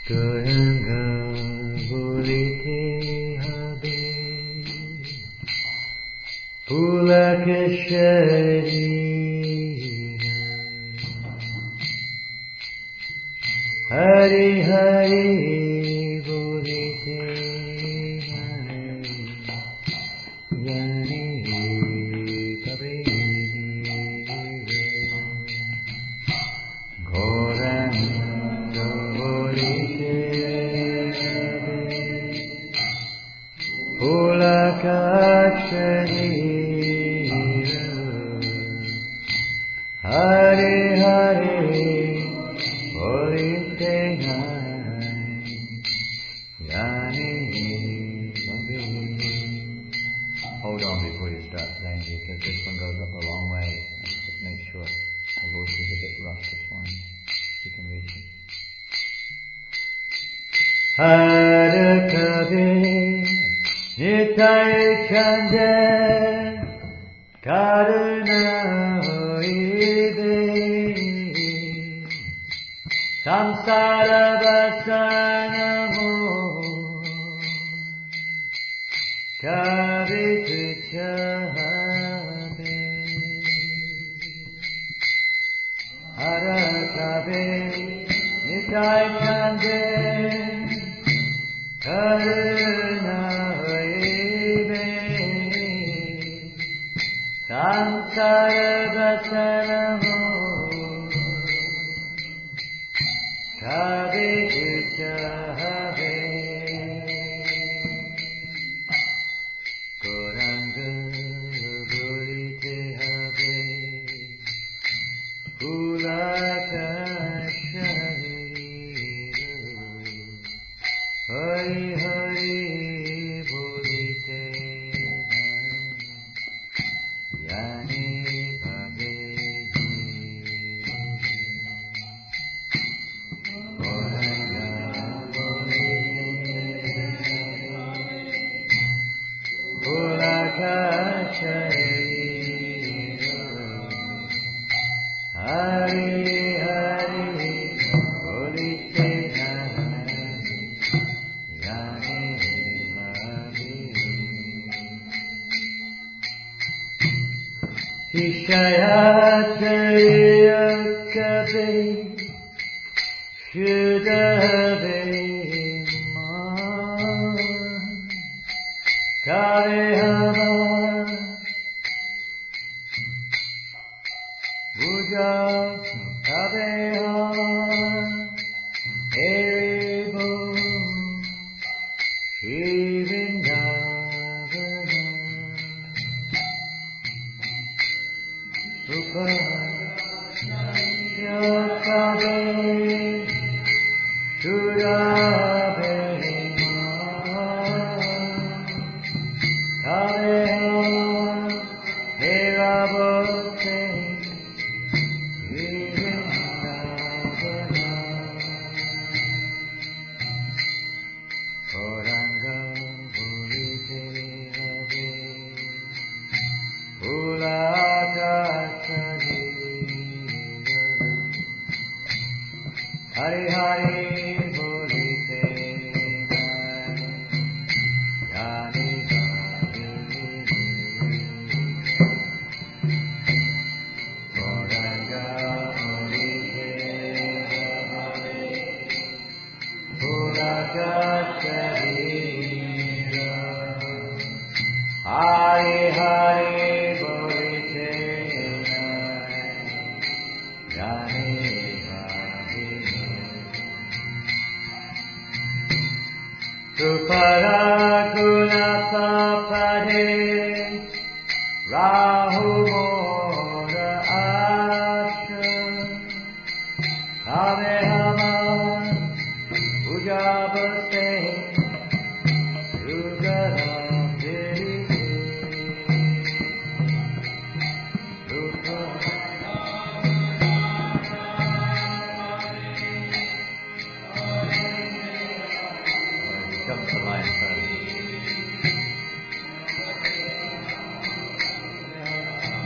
Ganga bolite habe Pulaka sharira Hari Hari bolite Yani kabiri Goranga bolite Pulaka sharira Hari Hari bolite Yani kabiri. Hold on before you start playing because this one goes up a long way. Just make sure my voice is a bit rough this one. You can reach it. Hare Kabir Nitai Chande Karuna Hoibe Samsara Vasanamo Kavitu Chabe Hara Kabir Nitai Chande Karuna Hoibe Samsara Vasanamo Kavitu Chabe Goranga bolite habe Pulaka sharira Hari Hari bolite Yani bhaveji Goranga bolite Pulaka sharira Hari Hari bolite Yani bhaveji Hishayatariya kabe Shudave ma Kare hama Buja Kare hama Eribo Shivindavana Supa Yakabe Shurave Kare hama Herabote Shivindavana Goranga bolite habe Pulaka sharira Hari Hari bolite Yani kabiri Goranga bolite habe Pulaka sharira Hari Hari bolite Yani kabiri Supara Guna Papade Rahu Mora Asha Kave Hama Ujabase Yugaram Diri Jump the line first.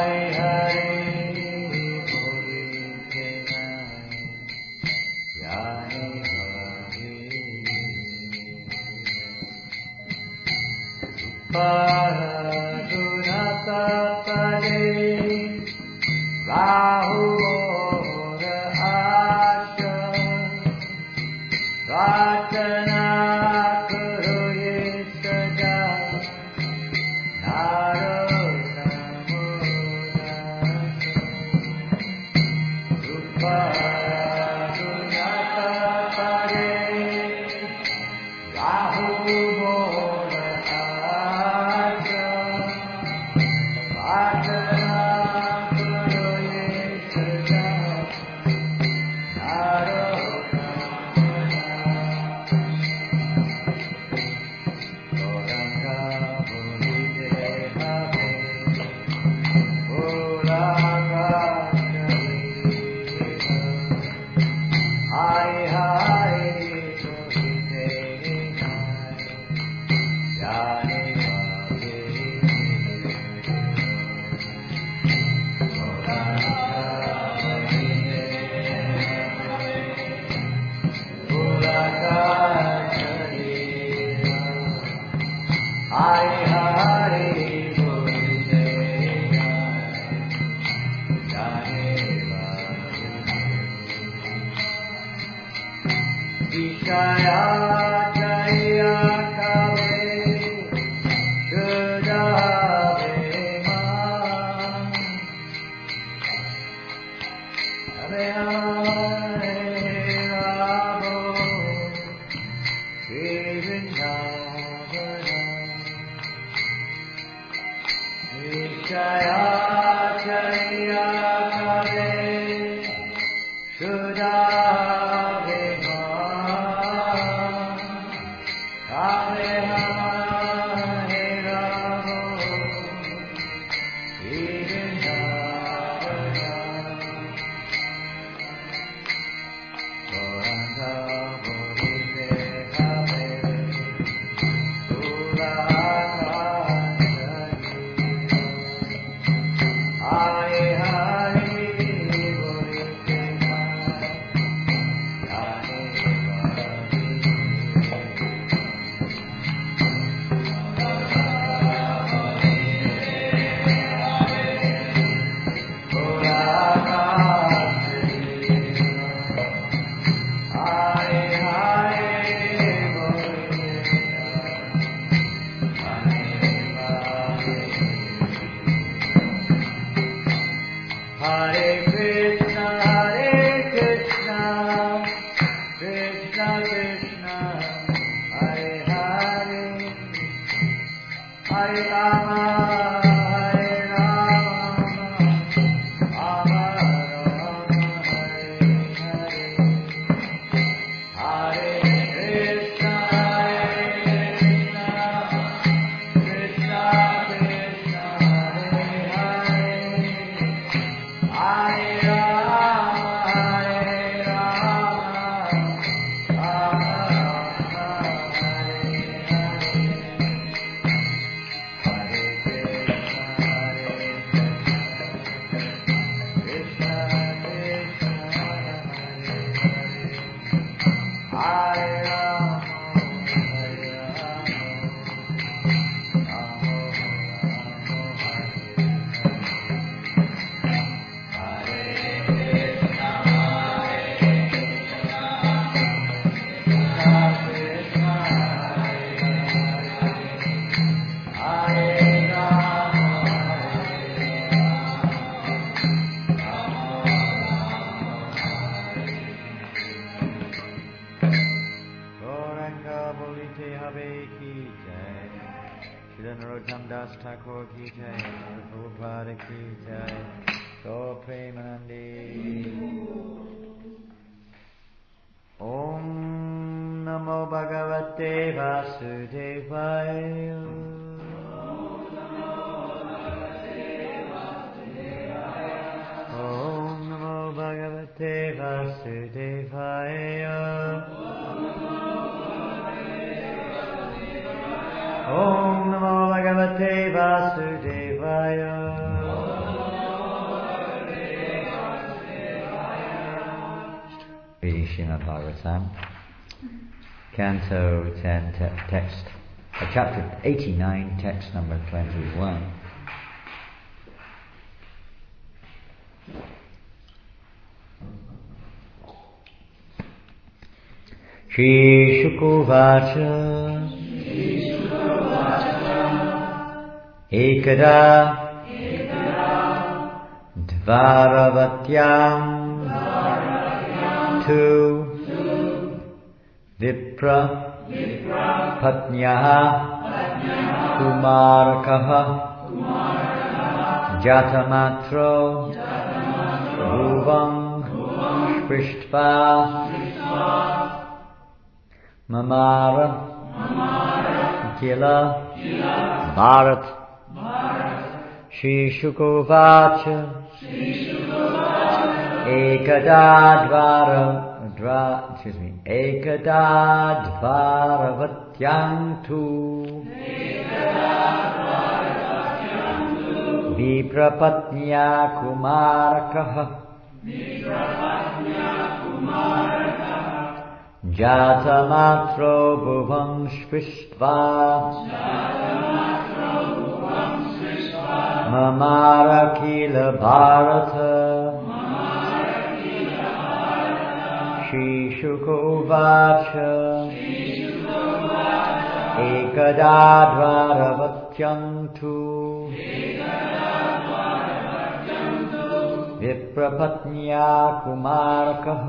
Om Namo Bhagavate Vasudevaya. Reading Srimad Bhagavatam, Canto 10, text, chapter 89, text number 21. Shri Shukovacha Ekada Dvaravatyam Tu Vipra Patnyaha Kumarakaha Jatamatro Bhuvang Shpishtva Mamara Gila Bharat Shri Shukovacha Ekadadvaravatyam-tu Viprapatnya Kumarakaha Jatamatro Bhuvam Shpishtva Mamara Kila Bharata Shri Shukovacha Ekadadvaravatyam-tu Viprapatnya Kumarakaha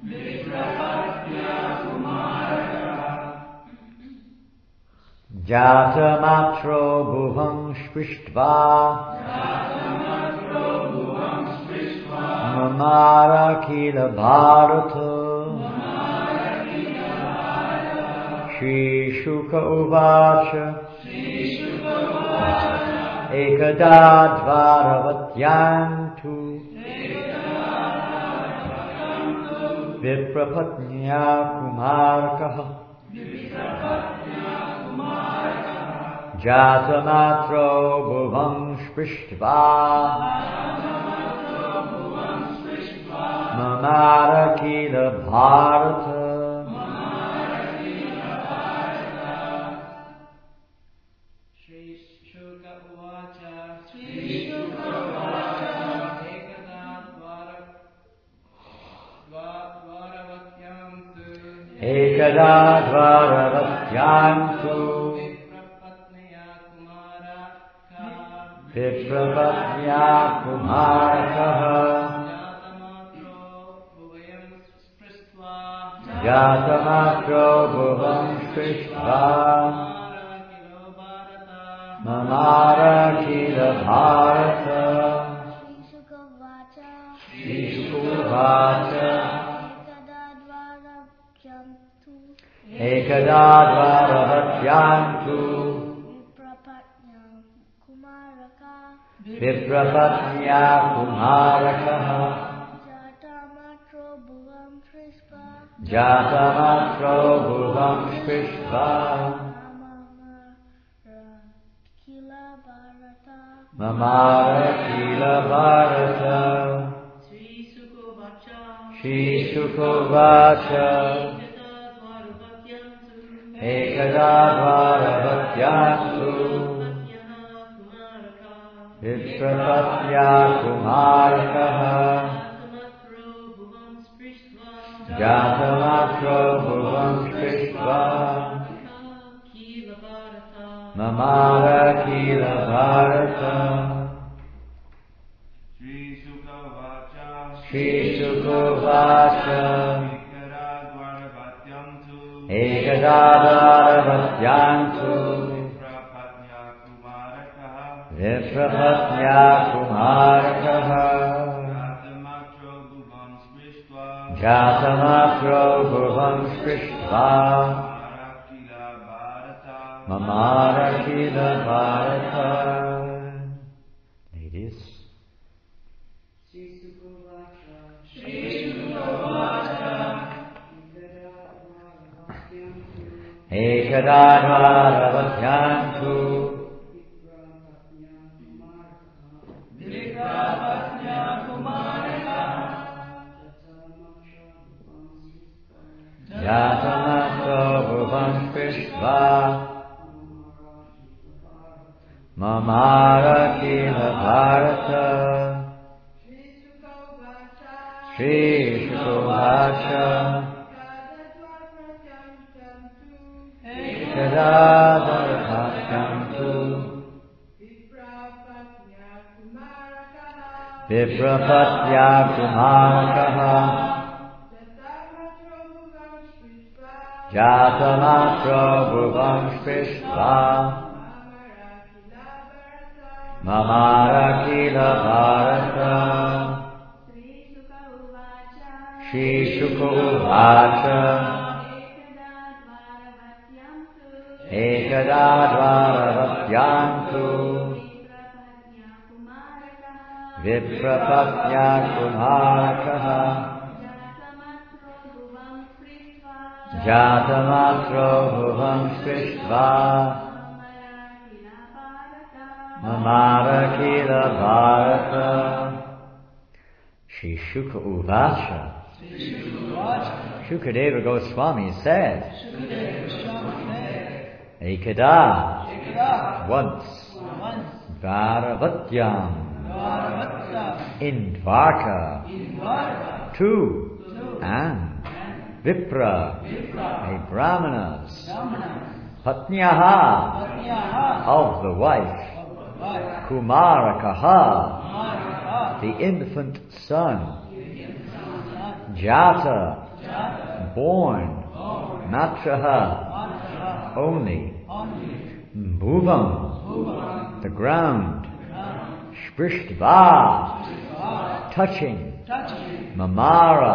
Jatamatro Bhuvam Shpishtva Mamara Kila Bharata Shri Shuka Uvacha Ekadadvaravatyam-tu Viprapatnya Kumarakaha Jatamatro Bhuvam Shpishtva Mamara Kila Bharata Shri Shuka Uvacha Ekadadvaravatyam-tu Viprapatnya Kumarakaha Jatamatro Bhuvam Shpishtva Mamara Kila Bharata Shri Shukovacha Ekadadvaravatyam-tu Viprapatnya Kumarakaha Jatamatro Bhuvam Shpishtva Mamara Kila Bharata Shri Shukovacha Ekadadvaravatyam-tu Viprapatnya Kumarakaha Jatamatro Bhuvam Shpishtva Mamara Kila Bharata Shri Shukovacha Ekadadvaravatyam-tu Viprapatnya Kumarakaha Jatamatro Bhuvam Shpishtva Mamara Kila Bharata. Ladies. Ekadadvaravatyam-tu Mamara Kila Bharata. Shri Shukovacha. Ekadadara Bhakyantu. Viprapatya Kumarakaha. Jatamatra Bhuvam Sprishva. Mamara Kila Bharata. Shri Shuka Uvacha. Ekada Dvaravatyantu. Viprapatya Kumarakaha. Jatamatra Bhuvam Sprishva. Mamara Kila Bharata. Shri Shuka Uvacha. Shukadeva Goswami said, Ekada, once, Dvaravatyam, in Dvarka, two, and Vipra, a Brahmanas, Patnyaha, of the wife, Kumarakaha, the infant son, Jata, born, Matraha, only, Bhuvam, the ground, Sprishva, touching, Mamara,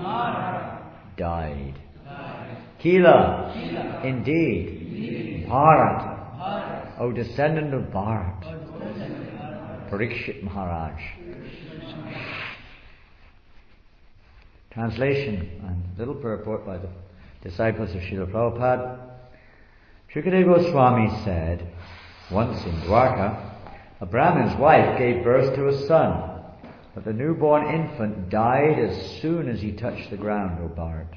died. Kila, indeed, Bharat, O descendant of Bharat, Parikshit Maharaj. Translation and little purport by the disciples of Srila Prabhupada. Shukadeva Goswami said, once in Dwarka, a Brahmin's wife gave birth to a son, but the newborn infant died as soon as he touched the ground, O Bharat.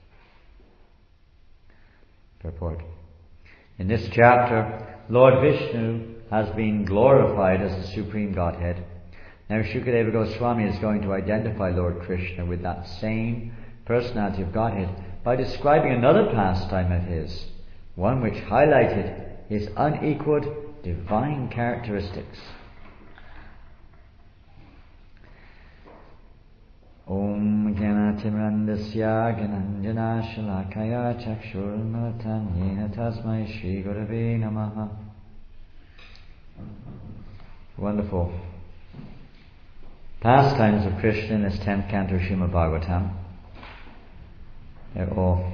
Purport. In this chapter, Lord Vishnu has been glorified as the Supreme Godhead. Now Shukadeva Goswami is going to identify Lord Krishna with that same personality of Godhead by describing another pastime of his, one which highlighted his unequaled divine characteristics. Om Ganatimrandasya Gananjana Shalakaya Chakshurmatan Yena Tasmai Shri Gurave Namaha. Wonderful pastimes of Krishna in this 10th canto of Srimad Bhagavatam. They're all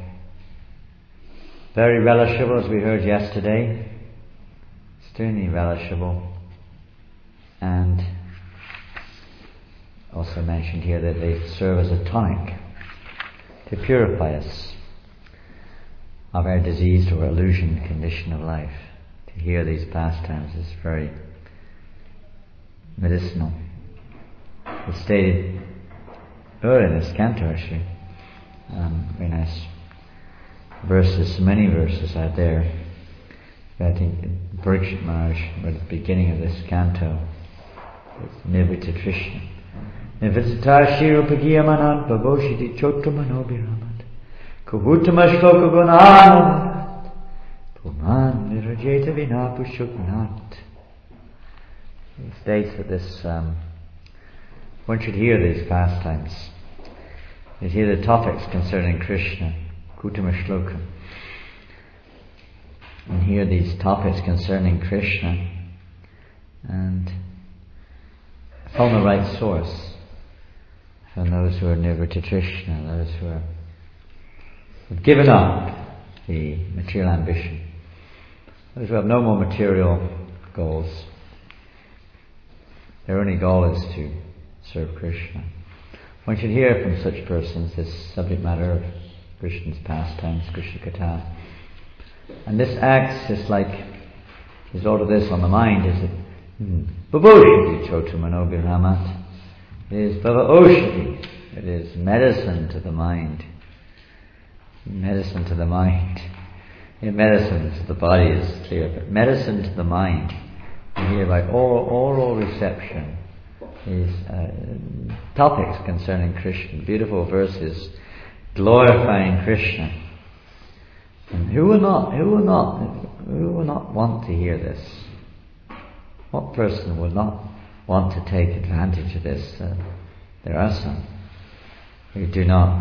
very relishable, as we heard yesterday, extremely relishable, and also mentioned here that they serve as a tonic to purify us of our diseased or illusioned condition of life. To hear these pastimes is very medicinal. It's stated earlier in this canto, actually. Very nice verses, many verses out there. I think Parikshit Maharaj, at the beginning of this canto, Nivita Trishna. Nivita Shirupagiyamanan Pavoshiti Chotramanobhiramat Kuhutama Shloka Gunanat Puman Virajeta Vinapushuknat. He states that this one should hear these pastimes. You hear the topics concerning Krishna, Kutama Shloka, and hear these topics concerning Krishna, and from the right source, from those who are Nivritta Trishna, those who have given up the material ambition, those who have no more material goals. Their only goal is to serve Krishna. One should hear from such persons this subject matter of Krishna's pastimes, Krishna Katha. And this acts just like, the result of this on the mind is that Bhavoshati Chotramanobhiramat. It is Bhava-oshati. It is medicine to the mind. Medicine to the mind. Medicine to the body is clear, but medicine to the mind Hereby oral reception is topics concerning Krishna, beautiful verses glorifying Krishna. And who will not want to hear this? What person will not want to take advantage of this? There are some who do not.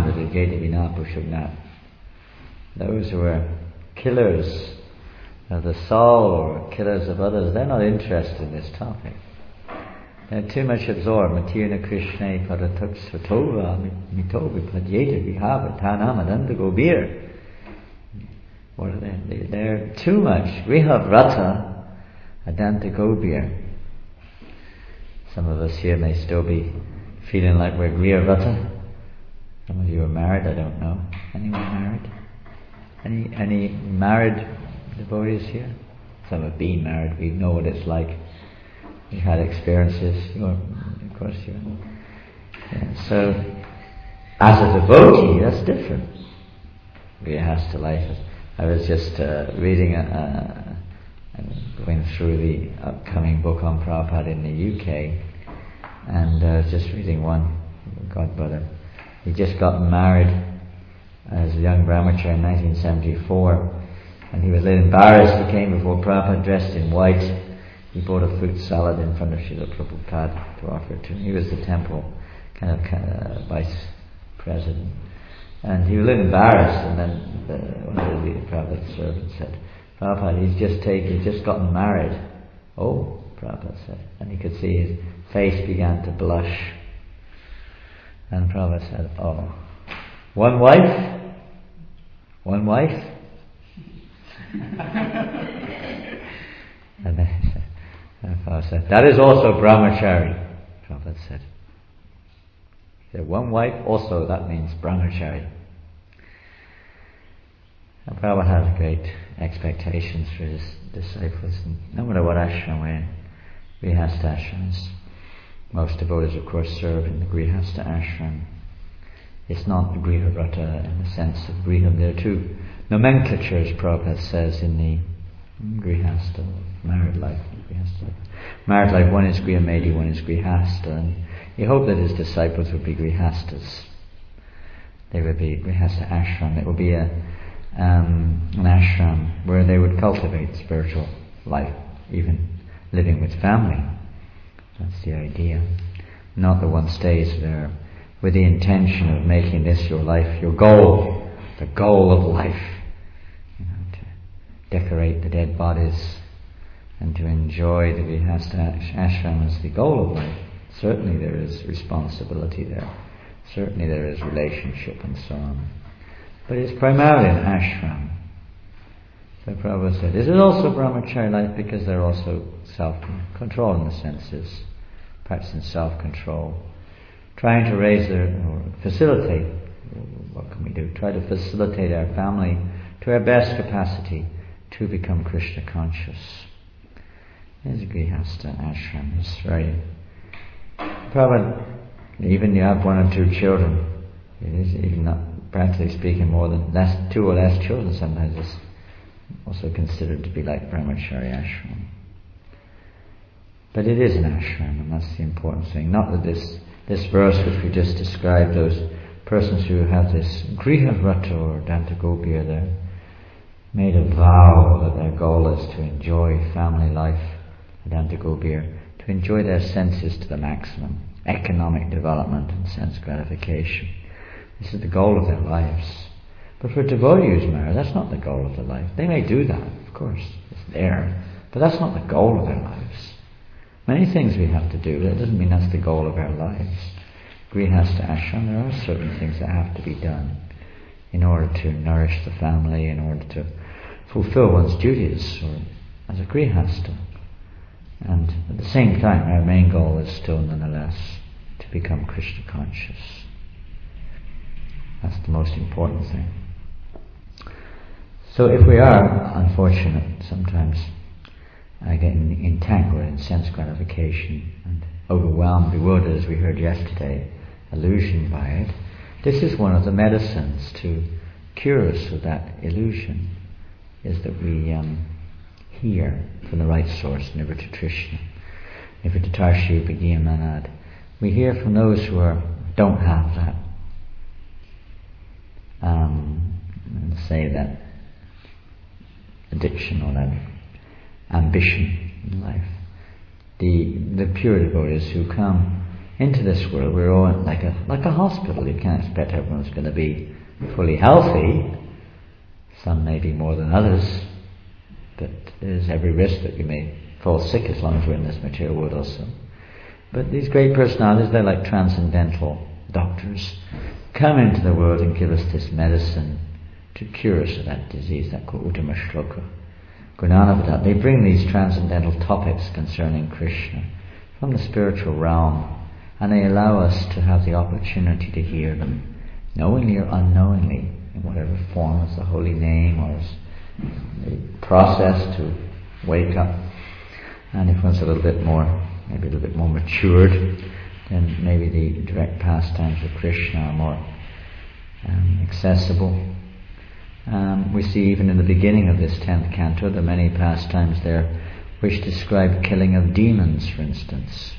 Those who are killers of the soul or killers of others, they're not interested in this topic. They're too much absorbed. Matirna Krishna Paratak Svatova Mitovi Padyeta Vihava Tanam Adanta Gobir. What are they? They're too much. Griha Vrata Adanta Gobir. Some of us here may still be feeling like we're Griha Vrata. Some of you are married, I don't know. Anyone married? Any married devotees here? Some have been married, we know what it's like. We've had experiences. Of course you are. Yeah, so, as a devotee, that's different. Grihastha life. I was just reading, going through the upcoming book on Prabhupada in the UK, and I was just reading one, godbrother. He just got married as a young brahmachari in 1974, and he was embarrassed. He came before Prabhupada dressed in white. He bought a fruit salad in front of Srila Prabhupada to offer it to him. He was the temple kind of vice president. And he was a little embarrassed, and then one of the Prabhupada's servants said, Prabhupada, he's just gotten married. Oh, Prabhupada said. And he could see his face began to blush. And Prabhupada said, oh, one wife? One wife? And then Prabhupada said, that is also brahmachari. Prabhupada said. He said, one wife also, that means brahmachari. And Prabhupada had great expectations for his disciples. And no matter what ashram we're in, Grihastha ashrams. Most devotees, of course, serve in the Grihastha ashram. It's not the Griha Vrata in the sense of Griha. There are two nomenclatures, Prabhupada says, in the Grihastha, married life. Married life, one is Griha Medi, one is Grihastha. And he hoped that his disciples would be Grihasthas. They would be Grihastha ashram. It would be an ashram where they would cultivate spiritual life, even living with family. That's the idea. Not that one stays there with the intention of making this your life, your goal, the goal of life. To decorate the dead bodies and to enjoy the Grihastha ashram as the goal of life. Certainly there is responsibility there. Certainly there is relationship and so on. But it's primarily an ashram. So Prabhupada said, this is also brahmachari life because they're also self-control in the senses, practicing self-control, trying to raise or facilitate, what can we do? Try to facilitate our family to our best capacity to become Krishna conscious. There's a Grihastha ashram. It's very... Prabhupada, even you have one or two children, it is even not, practically speaking, more than two or less children sometimes is also considered to be like brahmachari ashram. But it is an ashram, and that's the important thing. Not that this verse which we just described, those persons who have this Griha Vrata or Danta Gopir, they're made a vow that their goal is to enjoy family life, Danta Gopir, to enjoy their senses to the maximum, economic development and sense gratification. This is the goal of their lives. But for a devotee who's married, that's not the goal of their life. They may do that, of course, it's there, but that's not the goal of their lives. Many things we have to do, that doesn't mean that's the goal of our lives. Grihastha ashram, there are certain things that have to be done in order to nourish the family, in order to fulfill one's duties or as a Grihastha. And at the same time, our main goal is still nonetheless to become Krishna conscious. That's the most important thing. So if we are unfortunate, sometimes getting entangled in sense gratification and overwhelmed, bewildered, as we heard yesterday, illusioned by it, this is one of the medicines to cure us of that illusion, is that we hear from the right source, Nivritta-trishna, Nivritta-tarshi Bhagyamanad. We hear from those who don't have that, say that addiction or that ambition in life. The pure devotees who come into this world, we're all like a hospital. You can't expect everyone's going to be fully healthy. Some may be more than others, but there's every risk that you may fall sick as long as we're in this material world also. But these great personalities, they're like transcendental doctors, come into the world and give us this medicine to cure us of that disease, that called Uttama Shloka. Gunanavada, they bring these transcendental topics concerning Krishna from the spiritual realm, and they allow us to have the opportunity to hear them, knowingly or unknowingly, in whatever form, as the holy name or as the process to wake up. And if one's a little bit more, maybe a little bit more matured, then maybe the direct pastimes of Krishna are more accessible. We see even in the beginning of this 10th canto, there are many pastimes there which describe killing of demons, for instance.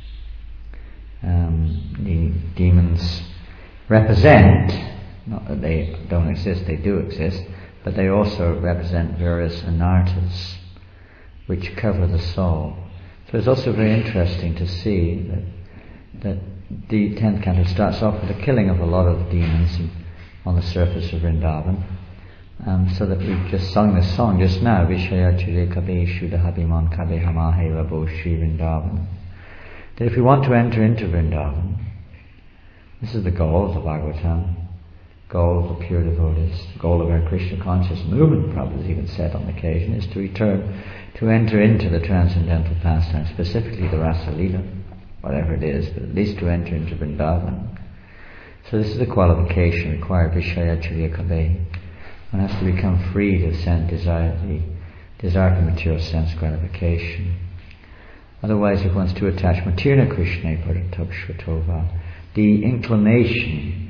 The demons represent, not that they don't exist, they do exist, but they also represent various anarthas which cover the soul. So it's also very interesting to see that the 10th canto starts off with the killing of a lot of demons on the surface of Vrindavan. So that we've just sung this song just now, Vishaya Chile Kabe Shuddhabiman Kabe Hamahe Rabo Shri Vrindavan. That if we want to enter into Vrindavan, this is the goal of the Bhagavatam, goal of the pure devotees, the goal of our Krishna conscious movement, Prabhupada has even said on occasion, is to return, to enter into the transcendental pastime, specifically the Rasa Lila, whatever it is, but at least to enter into Vrindavan. So this is a qualification required, Vishaya Chile Kabe. One has to become free to the desire for material sense gratification. Otherwise, if one's too attached, Matirna Krishna Paratapshvatova, the inclination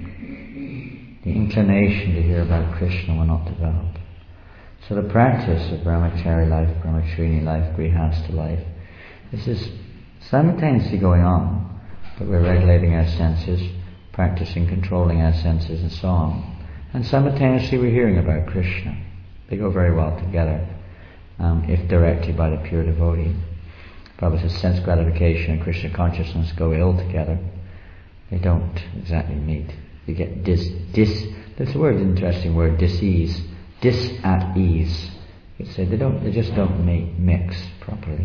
to hear about Krishna will not develop. So the practice of brahmachari life, brahmacharini life, grihastha life, this is simultaneously going on, but we're regulating our senses, practicing controlling our senses and so on. And simultaneously we're hearing about Krishna. They go very well together, if directed by the pure devotee. Prabhupada says sense gratification and Krishna consciousness go ill together. They don't exactly meet. You get there's a word, interesting word, dis-ease, at ease. You could say they just don't mix properly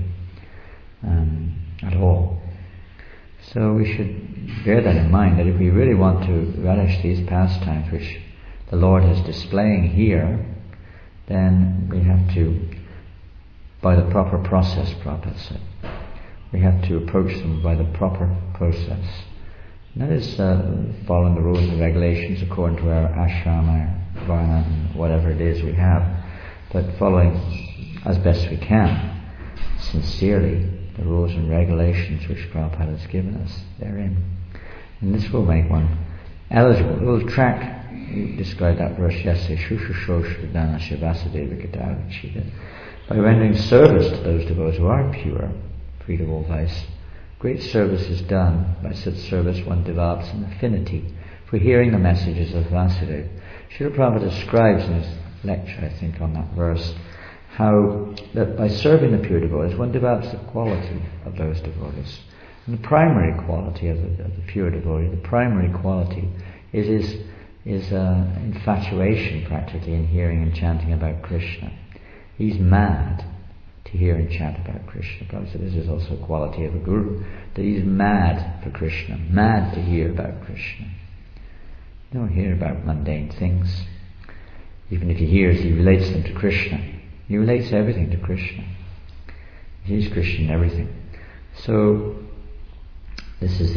at all. So we should bear that in mind, that if we really want to relish these pastimes which the Lord is displaying here, then we have to, by the proper process, Prabhupada said, we have to approach them by the proper process. And that is following the rules and regulations according to our ashram, our varna, and whatever it is we have, but following as best we can, sincerely, the rules and regulations which Prabhupada has given us therein. And this will make one eligible. It will attract. You described that verse yesterday, Shushushoshdana Shivasadeva Gadavachita. By rendering service to those devotees who are pure, freed of all vice, great service is done. By such service one develops an affinity for hearing the messages of Vasudeva. Srila Prabhupada describes in his lecture, I think, on that verse, how that by serving the pure devotees one develops the quality of those devotees. And the primary quality of the pure devotee, the primary quality is infatuation practically in hearing and chanting about Krishna. He's mad to hear and chant about Krishna. Prabhupada said this is also a quality of a guru, that he's mad for Krishna, mad to hear about Krishna. You don't hear about mundane things. Even if he hears, he relates them to Krishna. He relates everything to Krishna. He sees Krishna in everything. So this is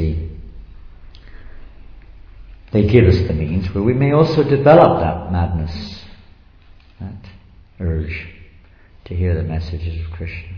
they give us the means where we may also develop that madness, that urge to hear the messages of Krishna.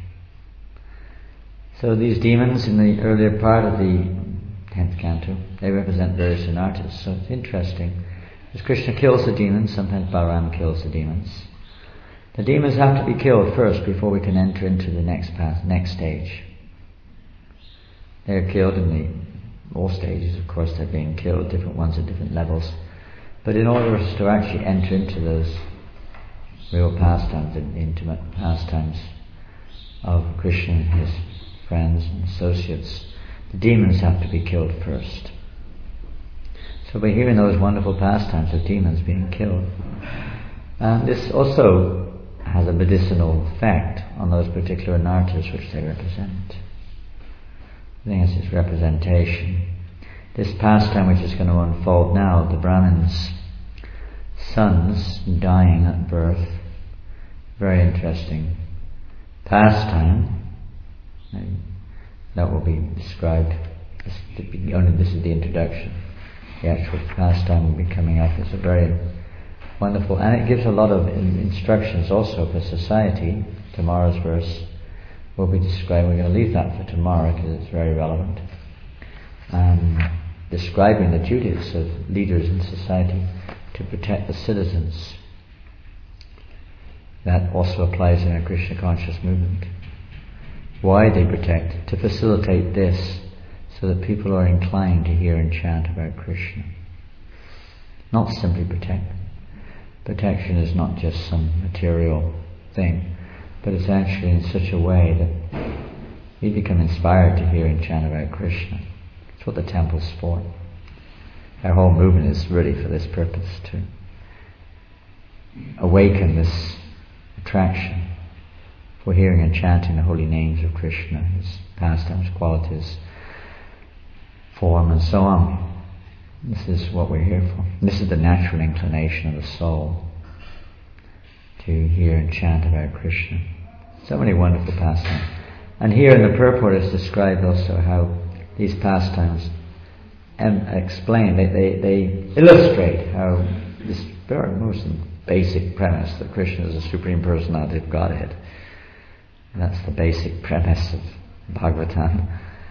So these demons in the earlier part of the 10th canto, they represent various anarthas. So it's interesting. As Krishna kills the demons, sometimes Balaram kills the demons. The demons have to be killed first before we can enter into the next stage. They're killed in all stages, of course. They're being killed, different ones at different levels. But in order for us to actually enter into those real pastimes, and intimate pastimes of Krishna and his friends and associates, the demons have to be killed first. So we're hearing those wonderful pastimes of demons being killed. And this also has a medicinal effect on those particular anarthas which they represent. I think it's its representation. This pastime which is going to unfold now, the Brahmin's sons dying at birth, very interesting pastime. That will be described. This is the introduction. The actual pastime will be coming up. It's a very wonderful, and it gives a lot of instructions also for society. Tomorrow's verse will be described. We're going to leave that for tomorrow because it's very relevant. Describing the duties of leaders in society to protect the citizens. That also applies in a Krishna conscious movement. Why they protect? To facilitate this, so that people are inclined to hear and chant about Krishna. Not simply protect. Protection is not just some material thing, but it's actually in such a way that we become inspired to hear and chant about Krishna. It's what the temple's for. Our whole movement is really for this purpose, to awaken this attraction for hearing and chanting the holy names of Krishna, his pastimes, qualities, form, and so on. This is what we're here for. This is the natural inclination of the soul, to hear and chant about Krishna. So many wonderful pastimes. And here in the purport is described also how these pastimes explain, they illustrate how this very most basic premise that Krishna is the Supreme Personality of Godhead. And that's the basic premise of Bhagavatam.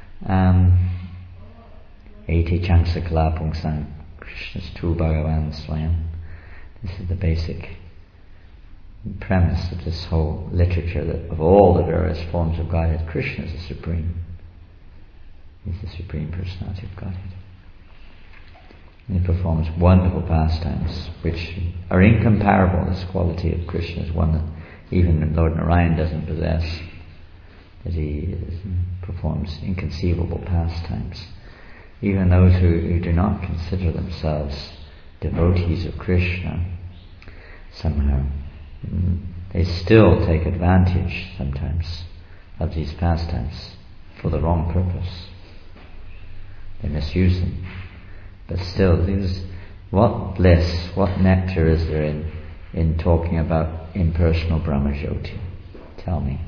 Eti Changsakala Pungsang, Krishna's Tu Bhagavan Swayam. This is the basic premise of this whole literature, that of all the various forms of Godhead, Krishna is the Supreme. He's the Supreme Personality of Godhead. And he performs wonderful pastimes which are incomparable. This quality of Krishna is one that even Lord Narayan doesn't possess, that he performs inconceivable pastimes. Even those who do not consider themselves devotees of Krishna, somehow, they still take advantage sometimes of these pastimes for the wrong purpose. They misuse them. But still, what bliss, what nectar is there in talking about impersonal Brahmajyoti? Tell me.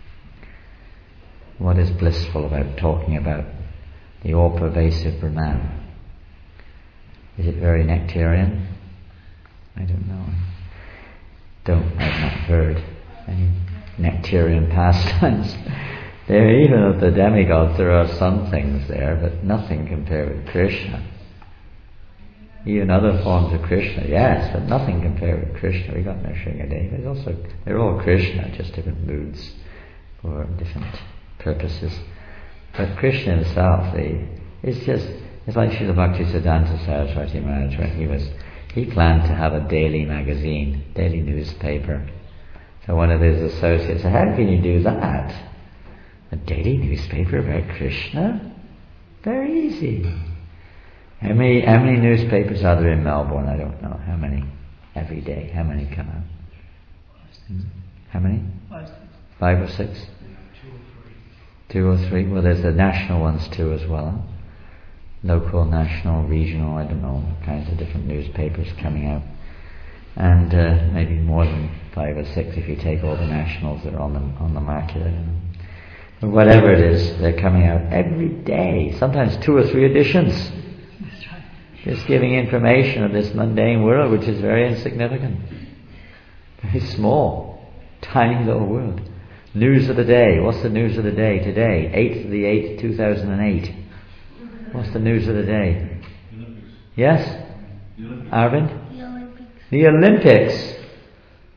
What is blissful about talking about the all-pervasive Brahman? Is it very nectarian? I don't know. I've not heard any nectarian pastimes. Even of the demigods there are some things there, but nothing compared with Krishna. Even other forms of Krishna, yes, but nothing compared with Krishna. We got Nrsimhadev. They're all Krishna, just different moods for different purposes. But Krishna himself, it's like Srila Bhaktisiddhanta Saraswati Maharaj. He planned to have a daily magazine, daily newspaper. So one of his associates said, "How can you do that? A daily newspaper about Krishna? Very easy." How many newspapers are there in Melbourne? I don't know. How many every day? How many come out? How many? 5 or 6? 2 or 3. Well, there's the national ones too as well. Huh? Local, national, regional, I don't know, kinds of different newspapers coming out. And maybe more than 5 or 6 if you take all the nationals that are on the market. I don't know. But whatever it is, they're coming out every day. Sometimes 2 or 3 editions. Just giving information of this mundane world, which is very insignificant. Very small. Tiny little world. News of the day. What's the news of the day today? 8th of the 8th, 2008. What's the news of the day? Yes? Arvind? The Olympics. The Olympics.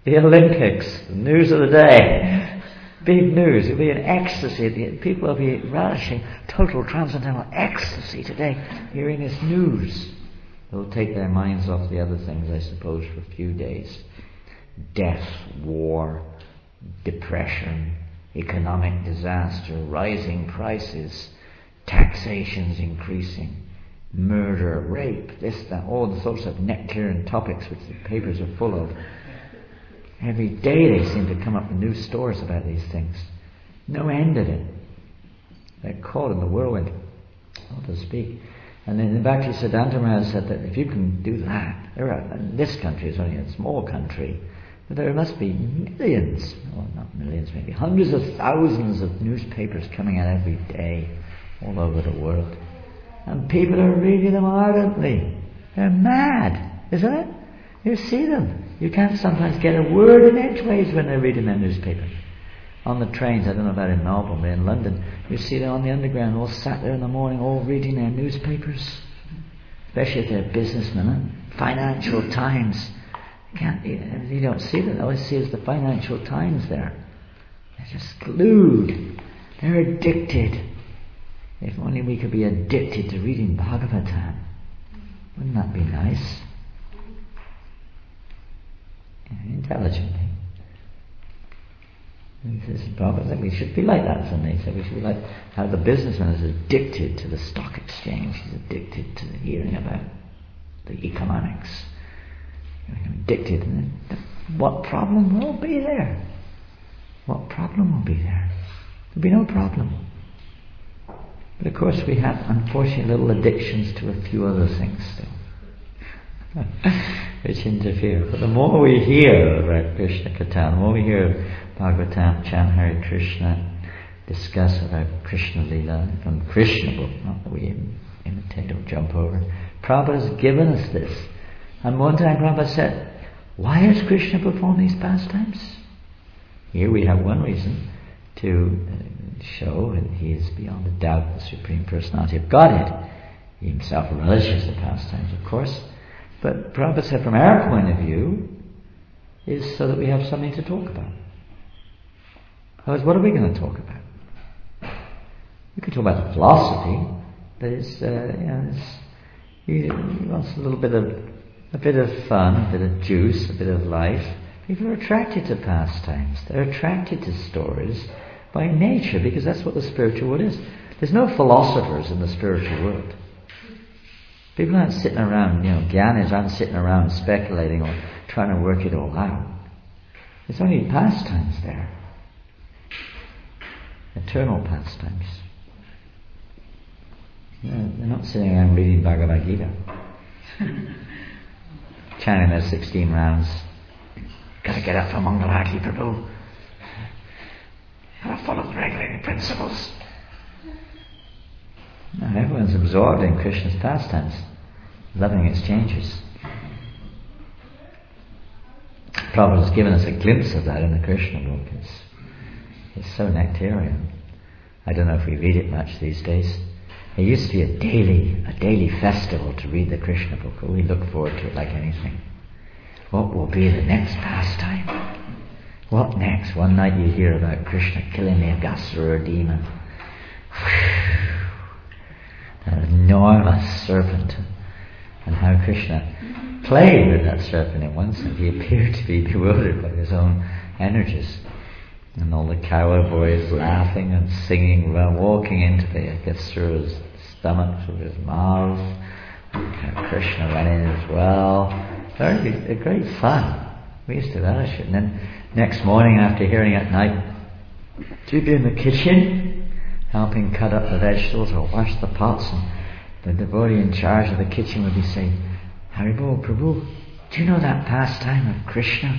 The Olympics, the news of the day. Big news. It'll be an ecstasy. People will be relishing total transcendental ecstasy today, hearing this news. It'll take their minds off the other things, I suppose, for a few days. Death, war, depression, economic disaster, rising prices, taxations increasing, murder, rape, this, that, all the sorts of nectarian topics which the papers are full of. Every day they seem to come up with new stories about these things. No end of it. They're caught in the whirlwind, so to speak. And then Bhaktisiddhanta Maharaj said that if you can do that, and this country is only a small country, but there must be millions, well not millions, maybe hundreds of thousands of newspapers coming out every day all over the world. And people are reading them ardently. They're mad, isn't it? You see them. You can't sometimes get a word in edgeways when they're reading their newspaper. On the trains, I don't know about in Melbourne, but in London, you see them on the underground all sat there in the morning all reading their newspapers. Especially if they're businessmen. Financial Times. You don't see them. All you see is the Financial Times there. They're just glued. They're addicted. If only we could be addicted to reading Bhagavatam. Wouldn't that be nice? Intelligently. He says, Prabhupada said we should be like that someday. He said we should be like how the businessman is addicted to the stock exchange. He's addicted to hearing about the economics. Addicted. And what problem will be there? What problem will be there? There'll be no problem. But of course we have, unfortunately, little addictions to a few other things still, which interfere. But the more we hear about Krishna Katha, the more we hear Bhagavatam, chant Hare Krishna, discuss about Krishna Leela from the Krishna book, not that we imitate or jump over. Prabhupada has given us this. And one time Prabhupada said, why has Krishna performed these pastimes? Here we have one reason to show that he is beyond a doubt the Supreme Personality of Godhead. He himself relishes the pastimes, of course. But Prabhupada said from our point of view is so that we have something to talk about. Otherwise, what are we going to talk about? We could talk about the philosophy, but he wants a bit of fun, a bit of juice, a bit of life. People are attracted to pastimes. They're attracted to stories by nature, because that's what the spiritual world is. There's no philosophers in the spiritual world. People aren't sitting around, Gyanis aren't sitting around speculating or trying to work it all out. There's only pastimes there. Eternal pastimes. They're not sitting around reading Bhagavad Gita. Chanting their 16 rounds. Gotta get up for Mangalarti, Prabhu. Gotta follow the regulating principles. No, everyone's absorbed in Krishna's pastimes, loving exchanges. Prabhupada has given us a glimpse of that in the Krishna book. It's so nectarian. I don't know if we read it much these days. It used to be a daily festival to read the Krishna book. We look forward to it like anything. What will be the next pastime? What next? One night you hear about Krishna killing the Aghasura demon. That enormous serpent. And how Krishna played with that serpent in one sense. He appeared to be bewildered by his own energies. And all the cowboys laughing and singing, walking into the Aghasura's stomach through his mouth. And Krishna went in as well. Very great fun. We used to relish it. And then next morning after hearing at night, you'd be in the kitchen helping cut up the vegetables or wash the pots, and the devotee in charge of the kitchen would be saying, Haribol, Prabhu, do you know that pastime of Krishna?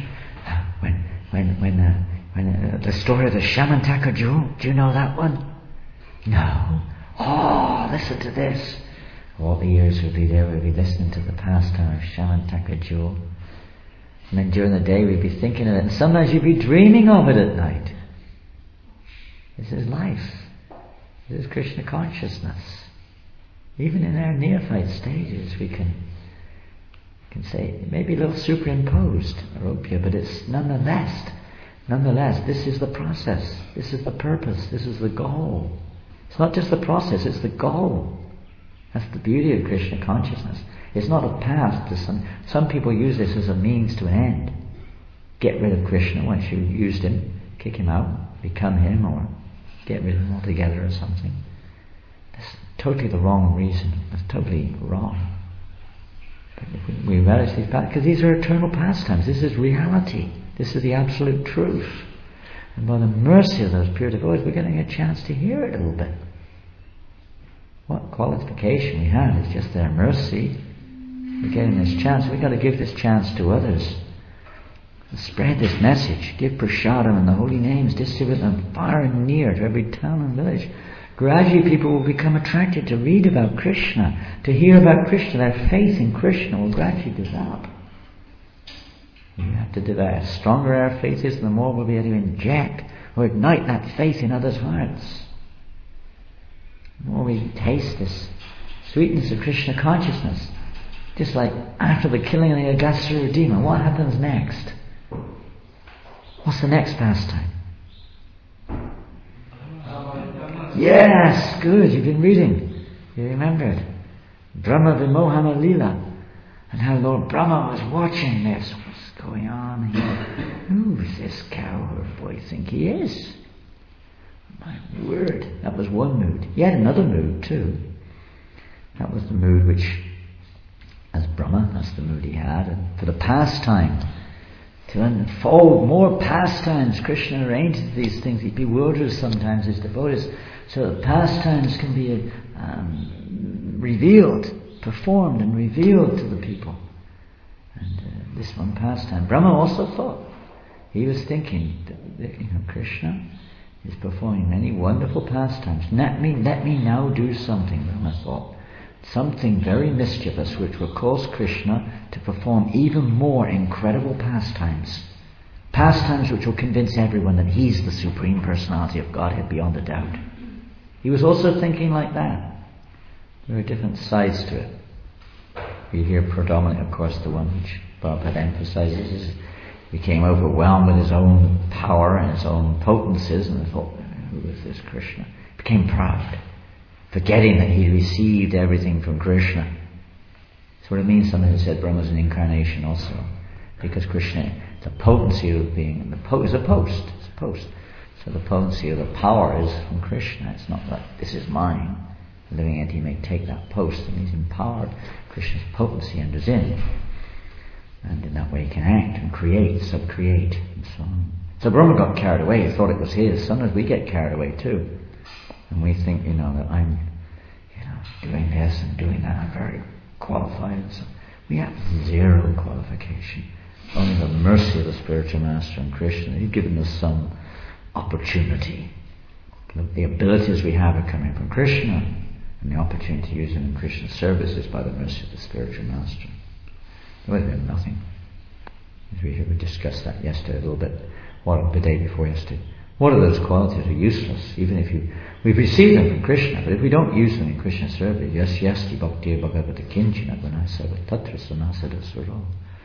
When the story of the Shamantaka jewel, do you know that one? No. Oh, listen to this. All the ears would be there, we'd be listening to the pastime of Shamantaka jewel. And then during the day we'd be thinking of it, and sometimes you'd be dreaming of it at night. This is life. This is Krishna consciousness. Even in our neophyte stages we can can say it may be a little superimposed, aropya, but it's nonetheless, this is the process, this is the purpose, this is the goal. It's not just the process, it's the goal. That's the beauty of Krishna consciousness. It's not a path to some people use this as a means to an end. Get rid of Krishna once you've used him, kick him out, become him, or get rid of him altogether or something. That's totally the wrong reason. That's totally wrong. But if we relish these pastimes, because these are eternal pastimes. This is reality. This is the absolute truth. And by the mercy of those pure devotees, we're getting a chance to hear it a little bit. What qualification we have is just their mercy. We're getting this chance. We've got to give this chance to others. Spread this message. Give prasadam and the holy names. Distribute them far and near to every town and village. Gradually people will become attracted to read about Krishna, to hear about Krishna. Their faith in Krishna will gradually develop. You have to do that. The stronger our faith is, the more we'll be able to inject or ignite that faith in others' hearts. The more we taste this sweetness of Krishna consciousness. Just like after the killing of the Aghasura demon, what happens next? What's the next pastime? Yes, good, you've been reading. You remember it. Brahma Vimohana Lila. And how Lord Brahma was watching this. What's going on here? Who's this cowherd boy think he is? My word. That was one mood. Yet another mood too. That was the mood which, as Brahma, that's the mood he had. And for the pastime, to unfold more pastimes, Krishna arranges these things. He bewilders sometimes his devotees, so that pastimes can be revealed, performed and revealed to the people. And this one pastime, Brahma also thought. He was thinking that, Krishna is performing many wonderful pastimes. Let me now do something, Brahma thought. Something very mischievous which will cause Krishna to perform even more incredible pastimes. Pastimes which will convince everyone that he's the Supreme Personality of Godhead beyond a doubt. He was also thinking like that. There are different sides to it. We hear predominantly, of course, the one which Prabhupada emphasizes is he became overwhelmed with his own power and his own potencies and thought, who is this Krishna? Became proud, forgetting that he received everything from Krishna. That's what it means. Somebody has said Brahma is an incarnation also, because Krishna, the potency of being, is a post. It's a post. So the potency of the power is from Krishna. It's not like this is mine. The living entity may take that post, and he's empowered. Krishna's potency enters in, and in that way he can act and create, sub-create, and so on. So Brahma got carried away. He thought it was his. Sometimes we get carried away too. And we think, that I'm, doing this and doing that, I'm very qualified. And so we have zero qualification. Only the mercy of the spiritual master and Krishna. He's given us some opportunity. The abilities we have are coming from Krishna, and the opportunity to use them in Krishna's service is by the mercy of the spiritual master. Otherwise we have nothing. As we discussed that yesterday a little bit, the day before yesterday. What are those qualities are useless, even if we've received them from Krishna, but if we don't use them in Krishna's service, yasyasti bhakti bhagavata kinchina gunasava tatra sanasada suro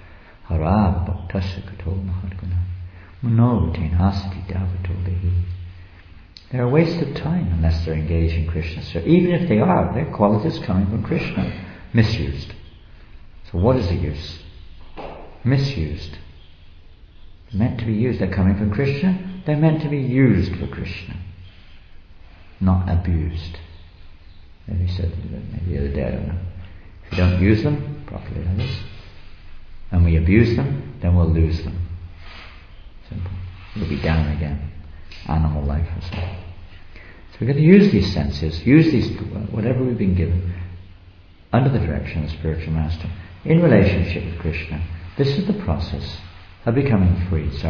hara bhaktasya kato mahadguna mano tenasati davato dehi. They're a waste of time unless they're engaged in Krishna's service. Even if they are, their qualities coming from Krishna, misused. So what is the use? Misused. Meant to be used. They're coming from Krishna. They're meant to be used for Krishna, not abused. Maybe said maybe the other day, I don't know. If you don't use them properly, that is, and we abuse them, then we'll lose them. Simple. We'll be down again. Animal life or something. So we've got to use these senses, use these, whatever we've been given, under the direction of the spiritual master, in relationship with Krishna. This is the process of becoming free. This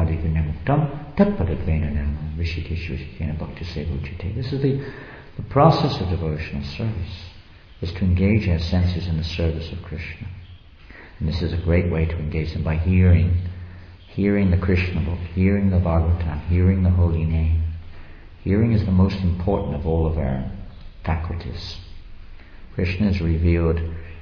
is the process of devotional service, is to engage our senses in the service of Krishna. And this is a great way to engage them by hearing the Krishna book, hearing the Bhagavatam, hearing the holy name. Hearing is the most important of all of our faculties. Krishna is revealed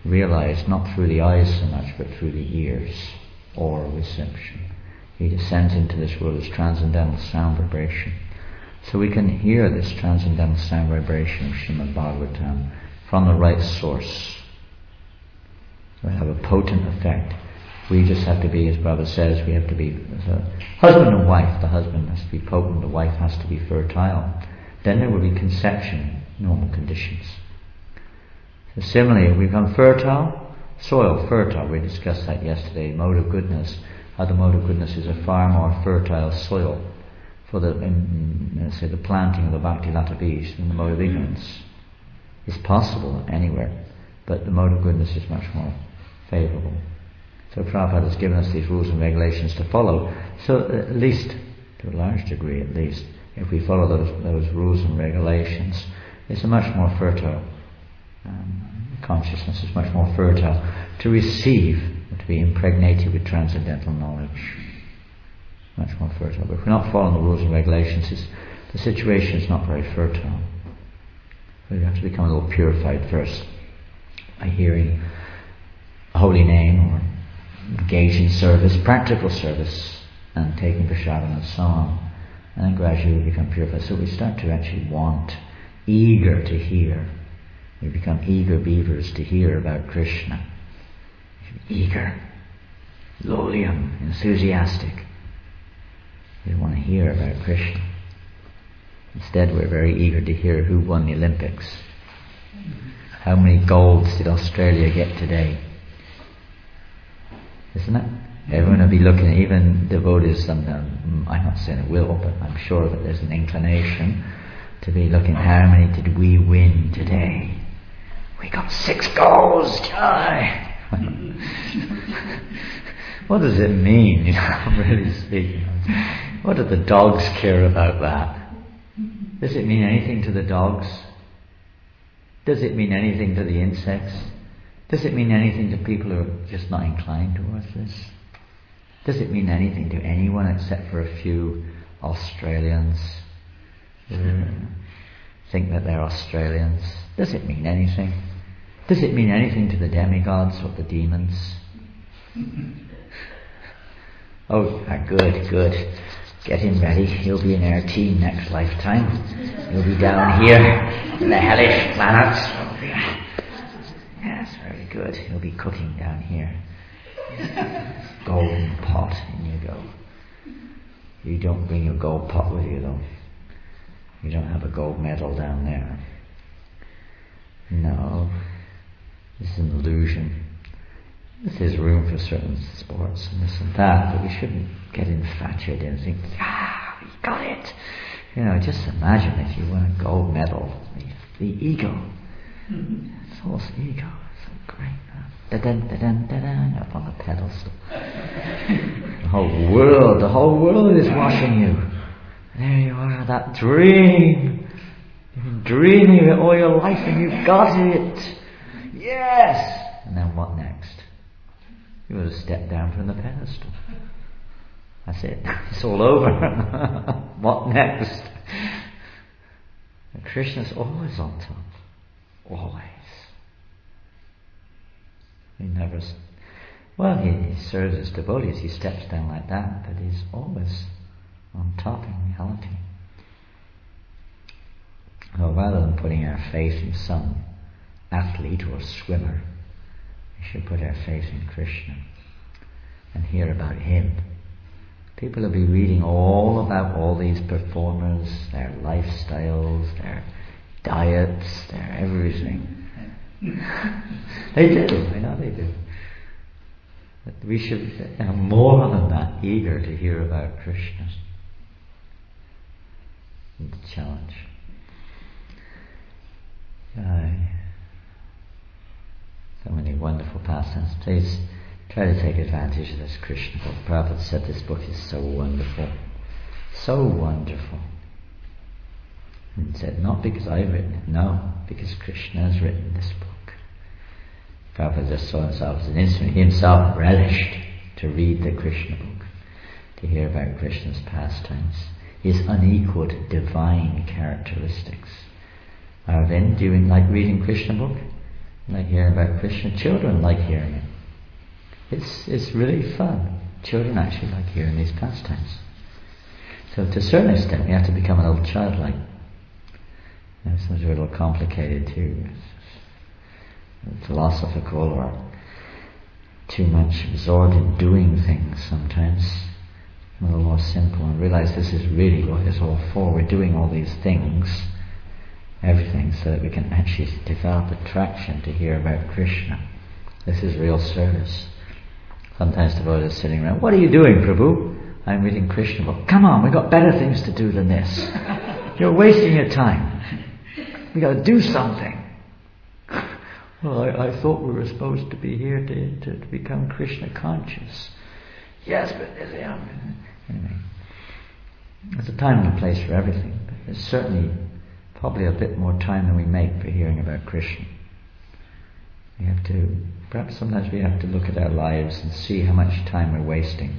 realized not through the eyes so much, but through the ears, oral reception. He descends into this world as transcendental sound vibration. So we can hear this transcendental sound vibration of Srimad Bhagavatam from the right source. So we have a potent effect. We just have to be, as Prabhupada says, we have to be as a husband and wife. The husband has to be potent, the wife has to be fertile. Then there will be conception, normal conditions. So similarly, if we become fertile, soil fertile, we discussed that yesterday, mode of goodness, how the mode of goodness is a far more fertile soil for the, let's say, the planting of the Bhakti Lata bees than the mode of ignorance. It's possible anywhere, but the mode of goodness is much more favourable. So Prabhupada has given us these rules and regulations to follow. So at least, to a large degree at least, if we follow those rules and regulations, it's a much more fertile consciousness, is much more fertile to receive, to be impregnated with transcendental knowledge. Much more fertile. But if we're not following the rules and regulations, the situation is not very fertile. We have to become a little purified first by hearing a holy name or engage in service, practical service, and taking prasadam and so on. And then gradually we become purified. So we start to actually want, eager to hear. We become eager beavers to hear about Krishna. Eager, lolium, enthusiastic. We want to hear about Krishna. Instead we're very eager to hear who won the Olympics. How many golds did Australia get today? Isn't it? Everyone will be looking at, even devotees sometimes, I'm not saying it will, but I'm sure that there's an inclination to be looking, how many did we win today? We got 6 goals, Jai! What does it mean, really speaking? What do the dogs care about that? Does it mean anything to the dogs? Does it mean anything to the insects? Does it mean anything to people who are just not inclined towards this? Does it mean anything to anyone except for a few Australians who think that they're Australians? Does it mean anything? Does it mean anything to the demigods or the demons? Oh, good. Getting ready. You'll be in our team next lifetime. You'll be down here in the hellish planets. Yes, very good. You'll be cooking down here. Golden pot, in you go. You don't bring your gold pot with you though. You don't have a gold medal down there. No. This is an illusion. This is room for certain sports and this and that, but we shouldn't get infatuated and think, we got it. Just imagine if you won a gold medal. The ego. It's all ego. So great. Da-dun, up on the pedestal. The whole world is watching you. There you are, that dream. You've been dreaming it all your life and you've got it. Yes! And then what next? You would have stepped down from the pedestal. That's it. It's all over. What next? And Krishna's always on top. Always. He never... Well, he serves his devotees. He steps down like that, but he's always on top in reality. Well, rather than putting our faith in some athlete or swimmer, we should put our faith in Krishna and hear about him. People will be reading all about all these performers, their lifestyles, their diets, their everything. They do, I know they do. But we should be more than that, eager to hear about Krishna. It's a challenge. So many wonderful pastimes. Please try to take advantage of this Krishna book. Prabhupada said this book is so wonderful. So wonderful. And said, not because I've written it, no, because Krishna has written this book. Prabhupada just saw himself as an instrument. He himself relished to read the Krishna book, to hear about Krishna's pastimes, his unequaled divine characteristics. Arvind, do you like reading Krishna book? Like hearing about Krishna. Children like hearing it. It's really fun. Children actually like hearing these pastimes. So to a certain extent, we have to become a little childlike. Sometimes we're a little complicated too. Philosophical or too much absorbed in doing things sometimes. A little more simple and realize this is really what it's all for. We're doing all these things, everything, so that we can actually develop attraction to hear about Krishna. This is real service. Sometimes devotees are sitting around, what are you doing, Prabhu? I'm reading Krishna book. Come on, we've got better things to do than this. You're wasting your time. We got to do something. Well, I thought we were supposed to be here to become Krishna conscious. Yes, but anyway, there's a time and a place for everything. But there's certainly probably a bit more time than we make for hearing about Krishna. We have to, perhaps sometimes we have to look at our lives and see how much time we're wasting.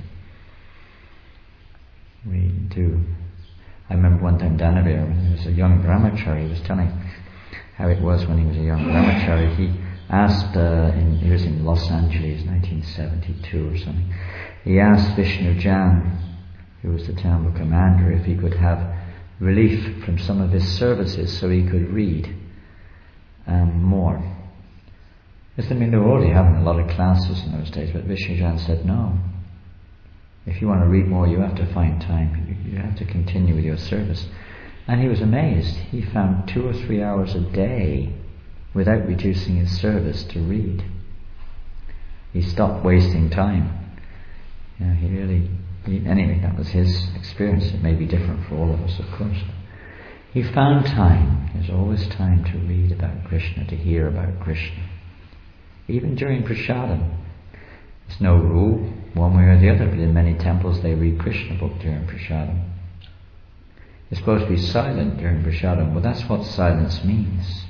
We do. I remember one time Danavir, when he was a young brahmachari, he was telling how it was when he was a young brahmachari. He asked, he was in Los Angeles, 1972 or something. He asked Vishnu Jan, who was the temple commander, if he could have relief from some of his services so he could read more. Because they were already having a lot of classes in those days, but Vishnu Jan said, no. If you want to read more, you have to find time. You have to continue with your service. And he was amazed. He found 2 or 3 hours a day without reducing his service to read. He stopped wasting time. Anyway, that was his experience. It may be different for all of us, of course. He found time. There's always time to read about Krishna, to hear about Krishna. Even during prasadam. There's no rule, one way or the other, but in many temples they read Krishna book during prasadam. You're supposed to be silent during prasadam. Well, that's what silence means.